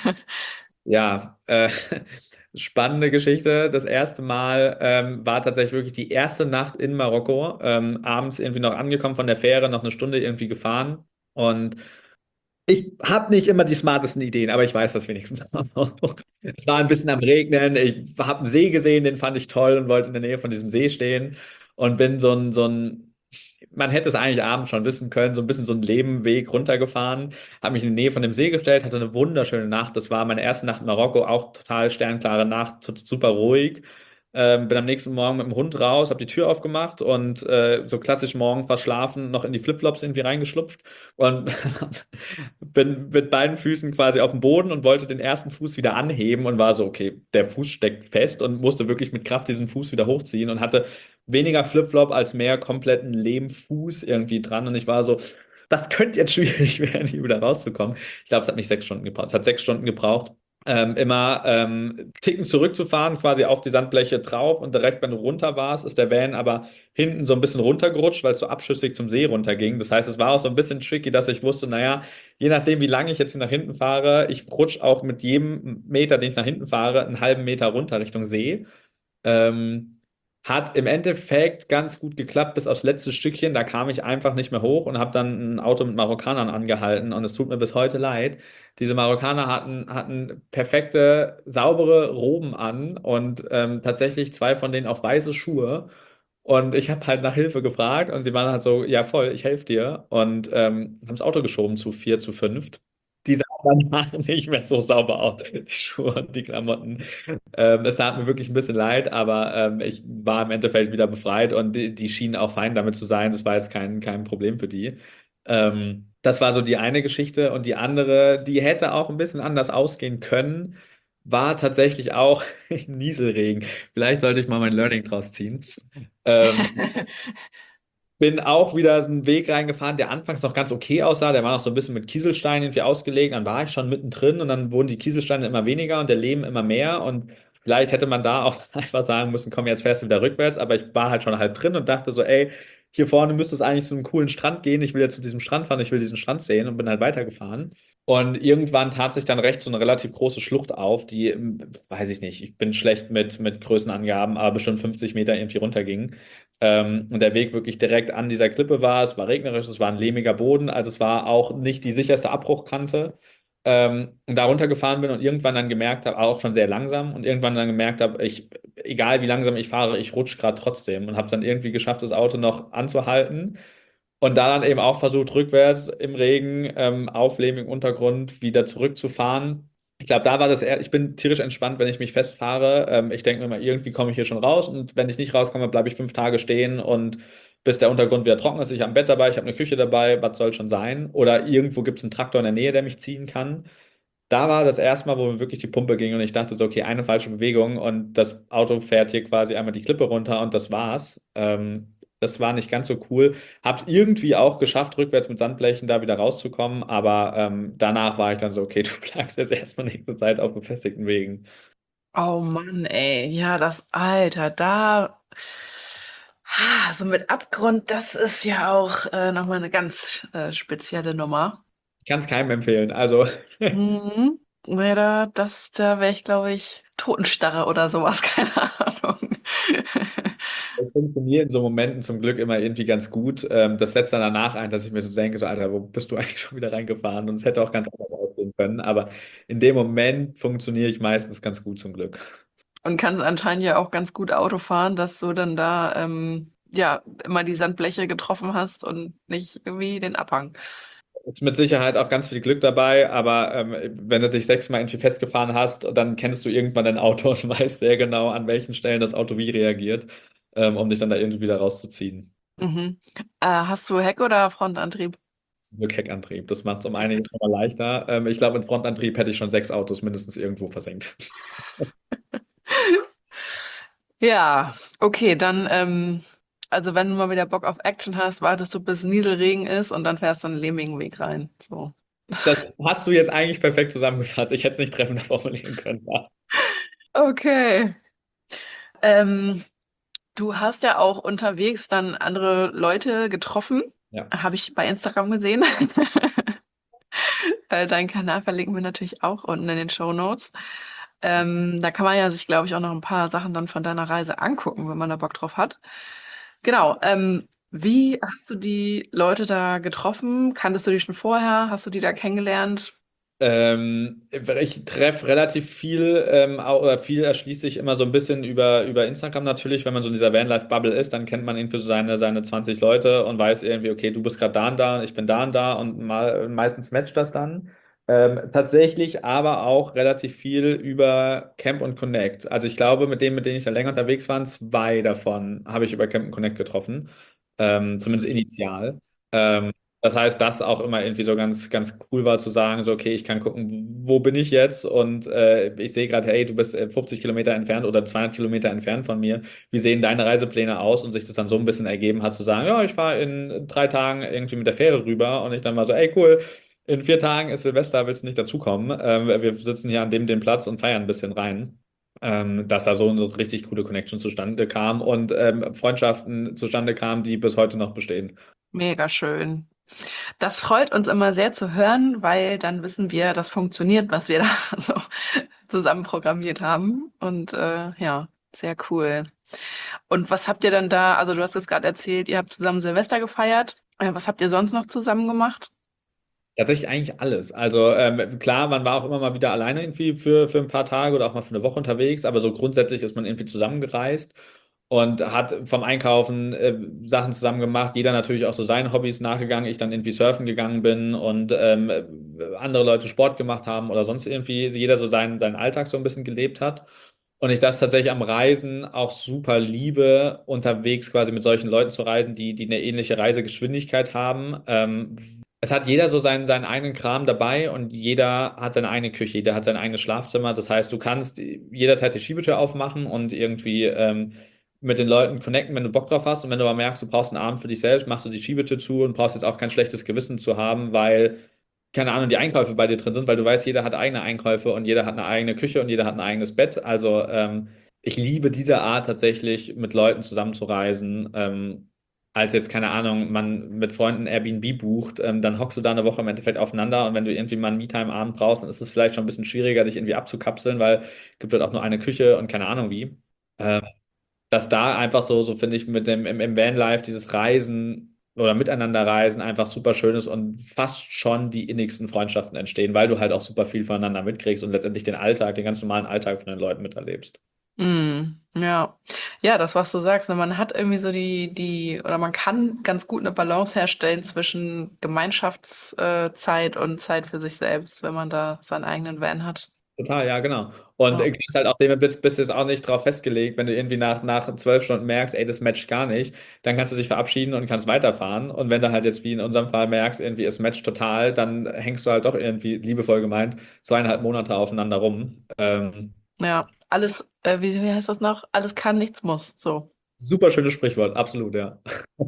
Ja, äh, spannende Geschichte. Das erste Mal ähm, war tatsächlich wirklich die erste Nacht in Marokko. Ähm, abends irgendwie noch angekommen von der Fähre, noch eine Stunde irgendwie gefahren. Und ich habe nicht immer die smartesten Ideen, aber ich weiß das wenigstens. Es war ein bisschen am Regnen. Ich habe einen See gesehen, den fand ich toll und wollte in der Nähe von diesem See stehen und bin so ein, so ein, man hätte es eigentlich abends schon wissen können, so ein bisschen so einen Lebenweg runtergefahren, habe mich in die Nähe von dem See gestellt, hatte eine wunderschöne Nacht. Das war meine erste Nacht in Marokko, auch total sternklare Nacht, super ruhig. Ähm, bin am nächsten Morgen mit dem Hund raus, habe die Tür aufgemacht und äh, so klassisch morgens verschlafen, noch in die Flipflops irgendwie reingeschlupft und bin mit beiden Füßen quasi auf dem Boden und wollte den ersten Fuß wieder anheben und war so, okay, der Fuß steckt fest und musste wirklich mit Kraft diesen Fuß wieder hochziehen und hatte weniger Flipflop als mehr kompletten Lehmfuß irgendwie dran und ich war so, das könnte jetzt schwierig werden, hier wieder rauszukommen. Ich glaube, es hat nicht sechs Stunden gebraucht. Es hat sechs Stunden gebraucht. Ähm, immer ähm, Ticken zurückzufahren, quasi auf die Sandbleche drauf und direkt, wenn du runter warst, ist der Van aber hinten so ein bisschen runtergerutscht, weil es so abschüssig zum See runterging. Das heißt, es war auch so ein bisschen tricky, dass ich wusste, naja, je nachdem, wie lange ich jetzt hier nach hinten fahre, ich rutsche auch mit jedem Meter, den ich nach hinten fahre, einen halben Meter runter Richtung See. Ähm, Hat im Endeffekt ganz gut geklappt, bis aufs letzte Stückchen. Da kam ich einfach nicht mehr hoch und habe dann ein Auto mit Marokkanern angehalten. Und es tut mir bis heute leid. Diese Marokkaner hatten, hatten perfekte, saubere Roben an und ähm, tatsächlich zwei von denen auch weiße Schuhe. Und ich habe halt nach Hilfe gefragt und sie waren halt so, ja voll, ich helfe dir. Und ähm, haben das Auto geschoben zu vier, zu fünft. Die sahen danach nicht mehr so sauber aus, die Schuhe und die Klamotten. Ähm, es tat mir wirklich ein bisschen leid, aber ähm, ich war im Endeffekt wieder befreit und die, die schienen auch fein damit zu sein. Das war jetzt kein, kein Problem für die. Ähm, das war so die eine Geschichte und die andere, die hätte auch ein bisschen anders ausgehen können, war tatsächlich auch Nieselregen. Vielleicht sollte ich mal mein Learning draus ziehen. Ähm, Bin auch wieder einen Weg reingefahren, der anfangs noch ganz okay aussah. Der war noch so ein bisschen mit Kieselsteinen irgendwie ausgelegt. Dann war ich schon mittendrin und dann wurden die Kieselsteine immer weniger und der Lehm immer mehr. Und Vielleicht hätte man da auch einfach sagen müssen, komm, jetzt fährst du wieder rückwärts, aber ich war halt schon halb drin und dachte so, ey, hier vorne müsste es eigentlich zu einem coolen Strand gehen. Ich will jetzt zu diesem Strand fahren, ich will diesen Strand sehen und bin halt weitergefahren. Und irgendwann tat sich dann rechts so eine relativ große Schlucht auf, die, ähm, weiß ich nicht, ich bin schlecht mit, mit Größenangaben, aber bestimmt fünfzig Meter irgendwie runterging. Ähm, und der Weg wirklich direkt an dieser Klippe war. Es war regnerisch, es war ein lehmiger Boden, also es war auch nicht die sicherste Abbruchkante. Ähm, und da runtergefahren bin und irgendwann dann gemerkt habe, auch schon sehr langsam, und irgendwann dann gemerkt habe, ich, egal wie langsam ich fahre, ich rutsche gerade trotzdem, und habe es dann irgendwie geschafft, das Auto noch anzuhalten und da dann eben auch versucht, rückwärts im Regen, ähm, auf lehmigem Untergrund wieder zurückzufahren. Ich glaube, da war das eher, ich bin tierisch entspannt, wenn ich mich festfahre. Ähm, ich denke mir mal, irgendwie komme ich hier schon raus, und wenn ich nicht rauskomme, bleibe ich fünf Tage stehen, und bis der Untergrund wieder trocken ist. Ich habe ein Bett dabei, ich habe eine Küche dabei, was soll schon sein? Oder irgendwo gibt es einen Traktor in der Nähe, der mich ziehen kann. Da war das erste Mal, wo mir wirklich die Pumpe ging und ich dachte so, okay, eine falsche Bewegung und das Auto fährt hier quasi einmal die Klippe runter und das war's. Ähm, das war nicht ganz so cool. Hab's irgendwie auch geschafft, rückwärts mit Sandblechen da wieder rauszukommen, aber ähm, danach war ich dann so, okay, du bleibst jetzt erstmal nächste Zeit auf befestigten Wegen. Oh Mann, ey, ja, das Alter, da, ah, so mit Abgrund, das ist ja auch äh, nochmal eine ganz äh, spezielle Nummer. Ich kann es keinem empfehlen. Also, Mhm. Nee, da, das, da wäre ich, glaube ich, Totenstarre oder sowas, keine Ahnung. das funktioniert in so Momenten zum Glück immer irgendwie ganz gut. Ähm, das setzt dann danach ein, dass ich mir so denke, so, Alter, wo bist du eigentlich schon wieder reingefahren? Und es hätte auch ganz anders aussehen können. Aber in dem Moment funktioniere ich meistens ganz gut zum Glück. Und kannst anscheinend ja auch ganz gut Auto fahren, dass du dann da ähm, ja immer die Sandbleche getroffen hast und nicht irgendwie den Abhang. Ist mit Sicherheit auch ganz viel Glück dabei, aber ähm, wenn du dich sechsmal irgendwie festgefahren hast, dann kennst du irgendwann dein Auto und weißt sehr genau, an welchen Stellen das Auto wie reagiert, ähm, um dich dann da irgendwie wieder rauszuziehen. Mhm. Äh, hast du Heck- oder Frontantrieb? Zum Glück Heckantrieb. Das macht es um einige schon mal leichter. Ähm, ich glaube, mit Frontantrieb hätte ich schon sechs Autos mindestens irgendwo versenkt. Ja, okay, dann, ähm, also wenn du mal wieder Bock auf Action hast, wartest du bis Nieselregen ist und dann fährst du einen lehmigen Weg rein. So. Das hast du jetzt eigentlich perfekt zusammengefasst. Ich hätte es nicht treffender formulieren können. Ja. Okay. Ähm, Du hast ja auch unterwegs dann andere Leute getroffen. Ja. Habe ich bei Instagram gesehen. Äh, Deinen Kanal verlinken wir natürlich auch unten in den Show Notes. Ähm, da kann man ja sich, glaube ich, auch noch ein paar Sachen dann von deiner Reise angucken, wenn man da Bock drauf hat. Genau. Ähm, wie hast du die Leute da getroffen? Kanntest du die schon vorher? Hast du die da kennengelernt? Ähm, ich treffe relativ viel, ähm, au- oder viel erschließt sich immer so ein bisschen über, über Instagram natürlich. Wenn man so in dieser Vanlife-Bubble ist, dann kennt man irgendwie so seine, seine zwanzig Leute und weiß irgendwie, okay, du bist gerade da und da, ich bin da und da, und mal, meistens matcht das dann. Ähm, tatsächlich aber auch relativ viel über Camp und Connect. Also ich glaube, mit denen, mit denen ich da länger unterwegs war, zwei davon habe ich über Camp und Connect getroffen. Ähm, zumindest initial. Ähm, Das heißt, das auch immer irgendwie so ganz, ganz cool war zu sagen, so, okay, ich kann gucken, wo bin ich jetzt? Und äh, ich sehe gerade, hey, du bist äh, fünfzig Kilometer entfernt oder zweihundert Kilometer entfernt von mir. Wie sehen deine Reisepläne aus? Und sich das dann so ein bisschen ergeben hat, zu sagen, ja, ich fahre in drei Tagen irgendwie mit der Fähre rüber. Und ich dann mal so, ey, cool, in vier Tagen ist Silvester, willst du nicht dazukommen? Ähm, wir sitzen hier an dem, dem Platz und feiern ein bisschen rein. Ähm, dass da so eine richtig coole Connection zustande kam und ähm, Freundschaften zustande kamen, die bis heute noch bestehen. Mega schön. Das freut uns immer sehr zu hören, weil dann wissen wir, das funktioniert, was wir da so zusammen programmiert haben. Und äh, ja, sehr cool. Und was habt ihr dann da, also du hast jetzt gerade erzählt, ihr habt zusammen Silvester gefeiert. Äh, was habt ihr sonst noch zusammen gemacht? Tatsächlich eigentlich alles. Also ähm, klar, man war auch immer mal wieder alleine irgendwie für, für ein paar Tage oder auch mal für eine Woche unterwegs, aber so grundsätzlich ist man irgendwie zusammengereist und hat vom Einkaufen äh, Sachen zusammen gemacht. Jeder natürlich auch so seinen Hobbys nachgegangen. Ich dann irgendwie surfen gegangen bin und ähm, andere Leute Sport gemacht haben oder sonst irgendwie jeder so seinen, seinen Alltag so ein bisschen gelebt hat. Und ich das tatsächlich am Reisen auch super liebe, unterwegs quasi mit solchen Leuten zu reisen, die, die eine ähnliche Reisegeschwindigkeit haben. Ähm, es hat jeder so seinen, seinen eigenen Kram dabei und jeder hat seine eigene Küche, jeder hat sein eigenes Schlafzimmer. Das heißt, du kannst jederzeit die Schiebetür aufmachen und irgendwie ähm, mit den Leuten connecten, wenn du Bock drauf hast. Und wenn du aber merkst, du brauchst einen Abend für dich selbst, machst du die Schiebetür zu und brauchst jetzt auch kein schlechtes Gewissen zu haben, weil keine Ahnung, die Einkäufe bei dir drin sind, weil du weißt, jeder hat eigene Einkäufe und jeder hat eine eigene Küche und jeder hat ein eigenes Bett. Also ähm, ich liebe diese Art tatsächlich, mit Leuten zusammenzureisen. Ähm, als jetzt, keine Ahnung, man mit Freunden Airbnb bucht, ähm, dann hockst du da eine Woche im Endeffekt aufeinander und wenn du irgendwie mal einen Me-Time-Abend brauchst, dann ist es vielleicht schon ein bisschen schwieriger, dich irgendwie abzukapseln, weil es gibt halt auch nur eine Küche und keine Ahnung wie. Ähm, dass da einfach so, so finde ich, mit dem im, im Vanlife dieses Reisen oder miteinander reisen einfach super schön ist und fast schon die innigsten Freundschaften entstehen, weil du halt auch super viel voneinander mitkriegst und letztendlich den Alltag, den ganz normalen Alltag von den Leuten miterlebst. Mm, ja. Ja, das, was du sagst, ne, man hat irgendwie so die, die, oder man kann ganz gut eine Balance herstellen zwischen Gemeinschaftszeit äh, Zeit und Zeit für sich selbst, wenn man da seinen eigenen Van hat. Total, ja, genau. Und Ja. äh, kannst halt auch dem bist, bist jetzt auch nicht drauf festgelegt, wenn du irgendwie nach, nach zwölf Stunden merkst, ey, das matcht gar nicht, dann kannst du dich verabschieden und kannst weiterfahren. Und wenn du halt jetzt wie in unserem Fall merkst, irgendwie es matcht total, dann hängst du halt doch irgendwie, liebevoll gemeint, zweieinhalb Monate aufeinander rum. Ähm, Ja, alles, äh, wie, wie heißt das noch? Alles kann, nichts muss. So. Super schönes Sprichwort, absolut, ja.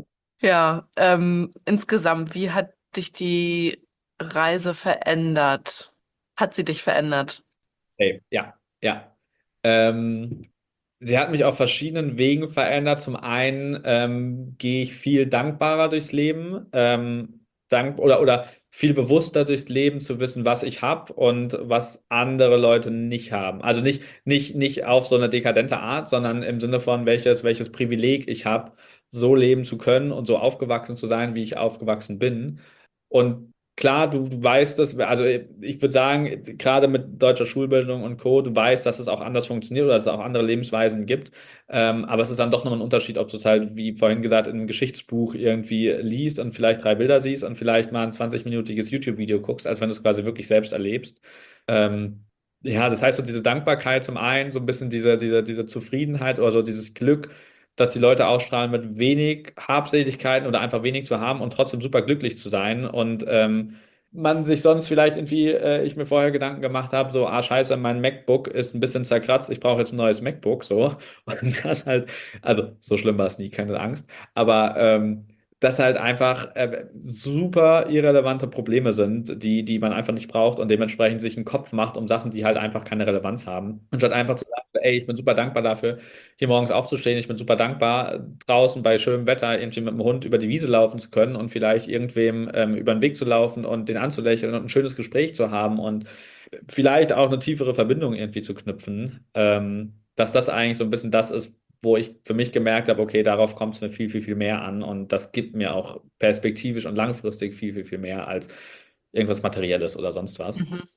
Ja, ähm, insgesamt, wie hat dich die Reise verändert? Hat sie dich verändert? Safe, ja, ja. Ähm, sie hat mich auf verschiedenen Wegen verändert. Zum einen ähm, gehe ich viel dankbarer durchs Leben, ähm, dank oder, oder viel bewusster durchs Leben zu wissen, was ich habe und was andere Leute nicht haben. Also nicht, nicht, nicht auf so eine dekadente Art, sondern im Sinne von welches, welches Privileg ich habe, so leben zu können und so aufgewachsen zu sein, wie ich aufgewachsen bin. Und klar, du, du weißt das, also ich würde sagen, gerade mit deutscher Schulbildung und Co., du weißt, dass es auch anders funktioniert oder dass es auch andere Lebensweisen gibt. Ähm, aber es ist dann doch noch ein Unterschied, ob du es halt, wie vorhin gesagt, in einem Geschichtsbuch irgendwie liest und vielleicht drei Bilder siehst und vielleicht mal ein zwanzig-minütiges YouTube-Video guckst, als wenn du es quasi wirklich selbst erlebst. Ähm, ja, das heißt, so diese Dankbarkeit zum einen, so ein bisschen diese, diese, diese Zufriedenheit oder so dieses Glück, dass die Leute ausstrahlen, mit wenig Habseligkeiten oder einfach wenig zu haben und trotzdem super glücklich zu sein. Und ähm, man sich sonst vielleicht irgendwie, äh, ich mir vorher Gedanken gemacht habe, so, ah, scheiße, mein MacBook ist ein bisschen zerkratzt, ich brauche jetzt ein neues MacBook, so. Und das halt, also so schlimm war es nie, keine Angst. Aber ähm, das halt einfach äh, super irrelevante Probleme sind, die, die man einfach nicht braucht und dementsprechend sich einen Kopf macht um Sachen, die halt einfach keine Relevanz haben. Anstatt einfach zu sagen, ey, ich bin super dankbar dafür, hier morgens aufzustehen. Ich bin super dankbar, draußen bei schönem Wetter irgendwie mit dem Hund über die Wiese laufen zu können und vielleicht irgendwem ähm, über den Weg zu laufen und den anzulächeln und ein schönes Gespräch zu haben und vielleicht auch eine tiefere Verbindung irgendwie zu knüpfen. Ähm, dass das eigentlich so ein bisschen das ist, wo ich für mich gemerkt habe, okay, darauf kommt es mir viel, viel, viel mehr an und das gibt mir auch perspektivisch und langfristig viel, viel, viel mehr als irgendwas Materielles oder sonst was. Mhm.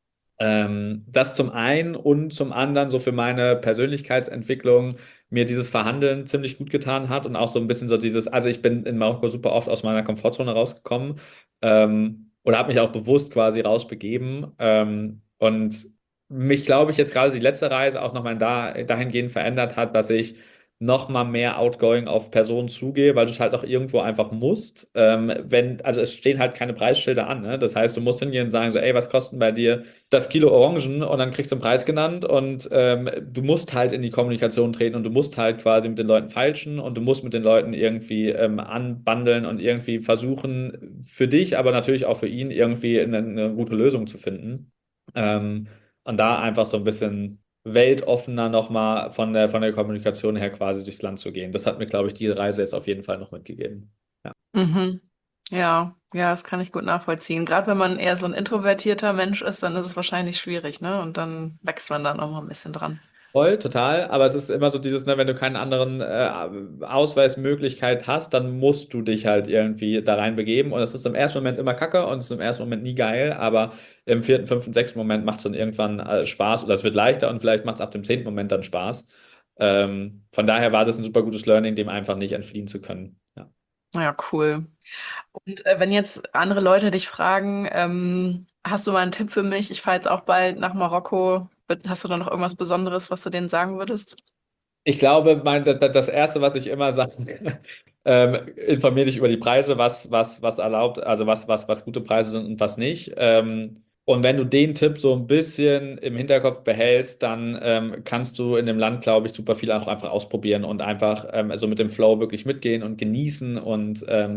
Ähm, das zum einen und zum anderen so für meine Persönlichkeitsentwicklung mir dieses Verhandeln ziemlich gut getan hat und auch so ein bisschen so dieses, also ich bin in Marokko super oft aus meiner Komfortzone rausgekommen ähm, oder habe mich auch bewusst quasi rausbegeben ähm, und mich, glaube ich, jetzt gerade die letzte Reise auch nochmal da, dahingehend verändert hat, dass ich noch mal mehr outgoing auf Personen zugehe, weil du es halt auch irgendwo einfach musst. Ähm, wenn, also es stehen halt keine Preisschilder an, ne? Das heißt, du musst hingehen und sagen so, ey, was kosten bei dir das Kilo Orangen und dann kriegst du einen Preis genannt und ähm, du musst halt in die Kommunikation treten und du musst halt quasi mit den Leuten feilschen und du musst mit den Leuten irgendwie ähm, anbandeln und irgendwie versuchen, für dich, aber natürlich auch für ihn irgendwie eine, eine gute Lösung zu finden. Ähm, und da einfach so ein bisschen weltoffener nochmal von der, von der Kommunikation her quasi durchs Land zu gehen. Das hat mir, glaube ich, die Reise jetzt auf jeden Fall noch mitgegeben. Ja. Mhm. Ja, ja, das kann ich gut nachvollziehen. Gerade wenn man eher so ein introvertierter Mensch ist, dann ist es wahrscheinlich schwierig, ne? Und dann wächst man da noch mal ein bisschen dran. Voll, total. Aber es ist immer so dieses, ne, wenn du keinen anderen äh, Ausweismöglichkeit hast, dann musst du dich halt irgendwie da reinbegeben. Und es ist im ersten Moment immer kacke und es ist im ersten Moment nie geil, aber im vierten, fünften, sechsten Moment macht es dann irgendwann äh, Spaß oder es wird leichter und vielleicht macht es ab dem zehnten Moment dann Spaß. Ähm, von daher war das ein super gutes Learning, dem einfach nicht entfliehen zu können. Ja. Ja, cool. Und äh, wenn jetzt andere Leute dich fragen, ähm, hast du mal einen Tipp für mich? Ich fahre jetzt auch bald nach Marokko. Wird- Hast du da noch irgendwas Besonderes, was du denen sagen würdest? Ich glaube, mein, das, das Erste, was ich immer sage, ähm, informier dich über die Preise, was, was, was erlaubt, also was, was, was gute Preise sind und was nicht. Ähm, und wenn du den Tipp so ein bisschen im Hinterkopf behältst, dann ähm, kannst du in dem Land, glaube ich, super viel auch einfach ausprobieren und einfach ähm, so mit dem Flow wirklich mitgehen und genießen und ähm,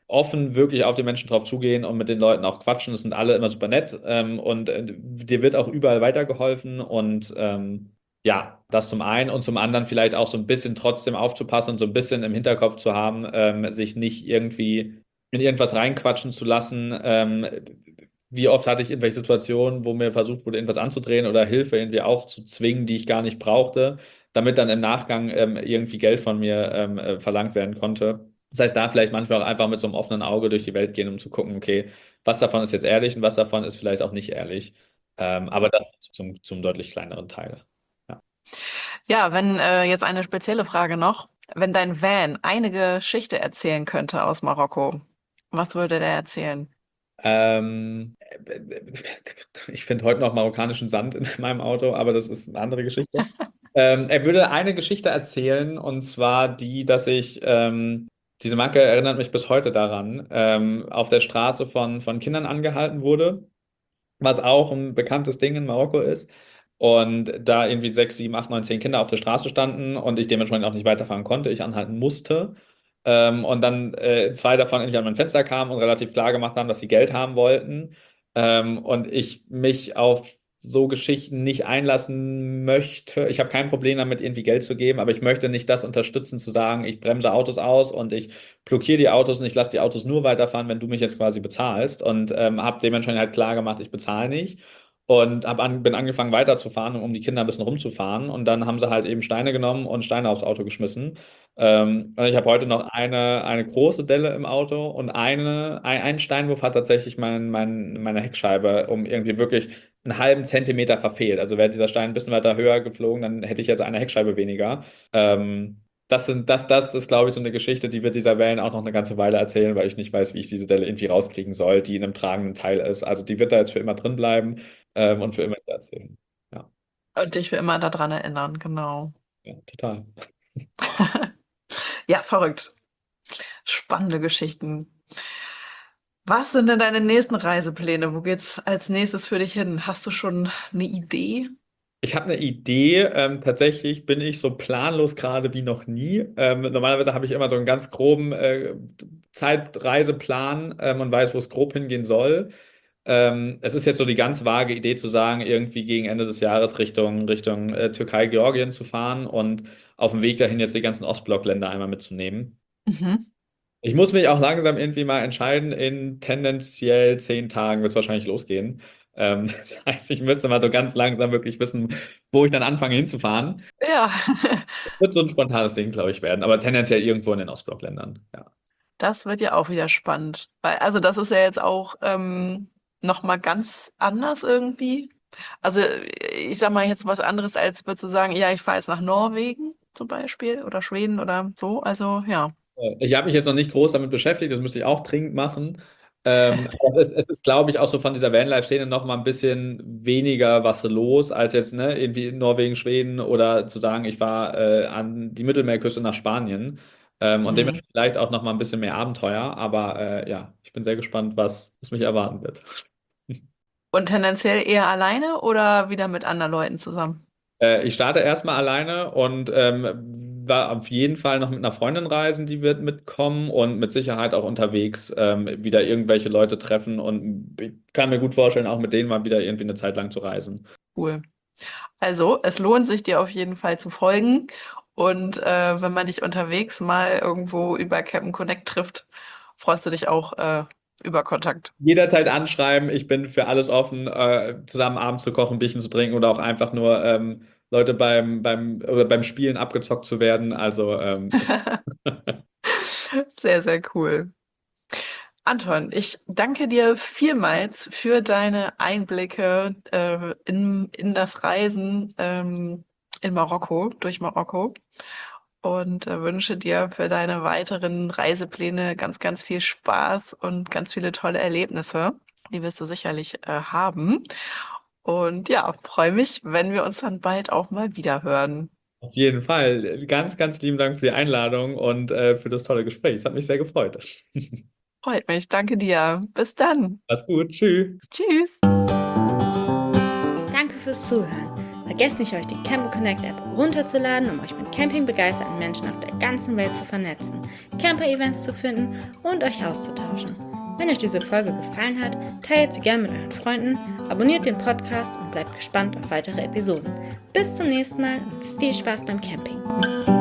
offen wirklich auf die Menschen drauf zugehen und mit den Leuten auch quatschen. Das sind alle immer super nett, ähm, und äh, dir wird auch überall weitergeholfen und ähm, ja, das zum einen und zum anderen vielleicht auch so ein bisschen trotzdem aufzupassen und so ein bisschen im Hinterkopf zu haben, ähm, sich nicht irgendwie in irgendwas reinquatschen zu lassen. Ähm, wie oft hatte ich irgendwelche Situationen, wo mir versucht wurde, irgendwas anzudrehen oder Hilfe irgendwie aufzuzwingen, die ich gar nicht brauchte, damit dann im Nachgang ähm, irgendwie Geld von mir ähm, äh, verlangt werden konnte. Das heißt, da vielleicht manchmal auch einfach mit so einem offenen Auge durch die Welt gehen, um zu gucken, okay, was davon ist jetzt ehrlich und was davon ist vielleicht auch nicht ehrlich. Ähm, aber das zum, zum deutlich kleineren Teil. Ja. Ja, wenn äh, jetzt eine spezielle Frage noch. Wenn dein Van eine Geschichte erzählen könnte aus Marokko, was würde der erzählen? Ähm, ich finde heute noch marokkanischen Sand in meinem Auto, aber das ist eine andere Geschichte. Ähm, er würde eine Geschichte erzählen, und zwar die, dass ich, ähm, diese Marke erinnert mich bis heute daran, ähm, auf der Straße von, von Kindern angehalten wurde, was auch ein bekanntes Ding in Marokko ist. Und da irgendwie sechs, sieben, acht, neun, zehn Kinder auf der Straße standen und ich dementsprechend auch nicht weiterfahren konnte, ich anhalten musste. Ähm, und dann äh, zwei davon endlich an mein Fenster kamen und relativ klar gemacht haben, dass sie Geld haben wollten. Ähm, und ich mich auf so Geschichten nicht einlassen möchte. Ich habe kein Problem damit, irgendwie Geld zu geben, aber ich möchte nicht das unterstützen, zu sagen, ich bremse Autos aus und ich blockiere die Autos und ich lasse die Autos nur weiterfahren, wenn du mich jetzt quasi bezahlst. Und ähm, habe dementsprechend halt klar gemacht, ich bezahle nicht. Und hab an, bin angefangen weiterzufahren, um die Kinder ein bisschen rumzufahren. Und dann haben sie halt eben Steine genommen und Steine aufs Auto geschmissen. Ähm, und ich habe heute noch eine, eine große Delle im Auto und eine, ein, ein Steinwurf hat tatsächlich mein, mein, meine Heckscheibe um irgendwie wirklich einen halben Zentimeter verfehlt. Also wäre dieser Stein ein bisschen weiter höher geflogen, dann hätte ich jetzt eine Heckscheibe weniger. Ähm, das sind, das, das ist, glaube ich, so eine Geschichte, die wird dieser Van auch noch eine ganze Weile erzählen, weil ich nicht weiß, wie ich diese Delle irgendwie rauskriegen soll, die in einem tragenden Teil ist. Also die wird da jetzt für immer drin bleiben, ähm, und für immer erzählen. Ja, Und dich für immer daran erinnern, genau. ja, total. Ja, verrückt. Spannende Geschichten. Was sind denn deine nächsten Reisepläne? Wo geht's als nächstes für dich hin? Hast du schon eine Idee? Ich habe eine Idee. Ähm, tatsächlich bin ich so planlos gerade wie noch nie. Ähm, normalerweise habe ich immer so einen ganz groben äh, Zeitreiseplan, ähm, und weiß, wo es grob hingehen soll. Ähm, es ist jetzt so die ganz vage Idee zu sagen, irgendwie gegen Ende des Jahres Richtung, Richtung äh, Türkei, Georgien zu fahren und auf dem Weg dahin jetzt die ganzen Ostblockländer einmal mitzunehmen. Mhm. Ich muss mich auch langsam irgendwie mal entscheiden. In tendenziell zehn Tagen wird es wahrscheinlich losgehen. Ähm, das heißt, ich müsste mal so ganz langsam wirklich wissen, wo ich dann anfange hinzufahren. Ja, Wird so ein spontanes Ding, glaube ich, werden, aber tendenziell irgendwo in den Ostblockländern. Ja. das wird ja auch wieder spannend. Weil, also das ist ja jetzt auch ähm, noch mal ganz anders irgendwie. Also ich sag mal jetzt was anderes, als würdest du sagen, ja, ich fahre jetzt nach Norwegen zum Beispiel oder Schweden oder so. Also ja. Äh, Ich habe mich jetzt noch nicht groß damit beschäftigt, das müsste ich auch dringend machen. Ähm, aber es ist, es ist, glaube ich, auch so von dieser Vanlife-Szene noch mal ein bisschen weniger was los, als jetzt, ne, irgendwie in Norwegen, Schweden oder zu sagen, ich fahre äh, an die Mittelmeerküste nach Spanien. Ähm, und Mhm. dementsprechend vielleicht auch noch mal ein bisschen mehr Abenteuer. Aber äh, ja, ich bin sehr gespannt, was, was mich erwarten wird. Und tendenziell eher alleine oder wieder mit anderen Leuten zusammen? Äh, ich starte erstmal alleine und ähm, war auf jeden Fall noch mit einer Freundin reisen, die wird mitkommen und mit Sicherheit auch unterwegs ähm, wieder irgendwelche Leute treffen und ich kann mir gut vorstellen, auch mit denen mal wieder irgendwie eine Zeit lang zu reisen. Cool. Also, es lohnt sich dir auf jeden Fall zu folgen. Und äh, wenn man dich unterwegs mal irgendwo über Cap'n Connect trifft, freust du dich auch äh, über Kontakt. Jederzeit anschreiben, ich bin für alles offen, äh, zusammen abends zu kochen, Bierchen zu trinken oder auch einfach nur ähm, Leute beim, beim, oder beim Spielen abgezockt zu werden. Also ähm, Sehr, sehr cool. Anton, ich danke dir vielmals für deine Einblicke äh, in, in das Reisen ähm, in Marokko, durch Marokko und äh, wünsche dir für deine weiteren Reisepläne ganz, ganz viel Spaß und ganz viele tolle Erlebnisse. Die wirst du sicherlich äh, haben. Und ja, freue mich, wenn wir uns dann bald auch mal wieder hören. auf jeden Fall. Ganz, ganz lieben Dank für die Einladung und äh, für das tolle Gespräch. Es hat mich sehr gefreut. Freut mich, danke dir. Bis dann. Mach's gut. Tschüss. Tschüss. Danke fürs Zuhören. Vergesst nicht, euch die Camp Connect App runterzuladen, um euch mit campingbegeisterten Menschen auf der ganzen Welt zu vernetzen, Camper-Events zu finden und euch auszutauschen. Wenn euch diese Folge gefallen hat, teilt sie gerne mit euren Freunden, abonniert den Podcast und bleibt gespannt auf weitere Episoden. Bis zum nächsten Mal und viel Spaß beim Camping!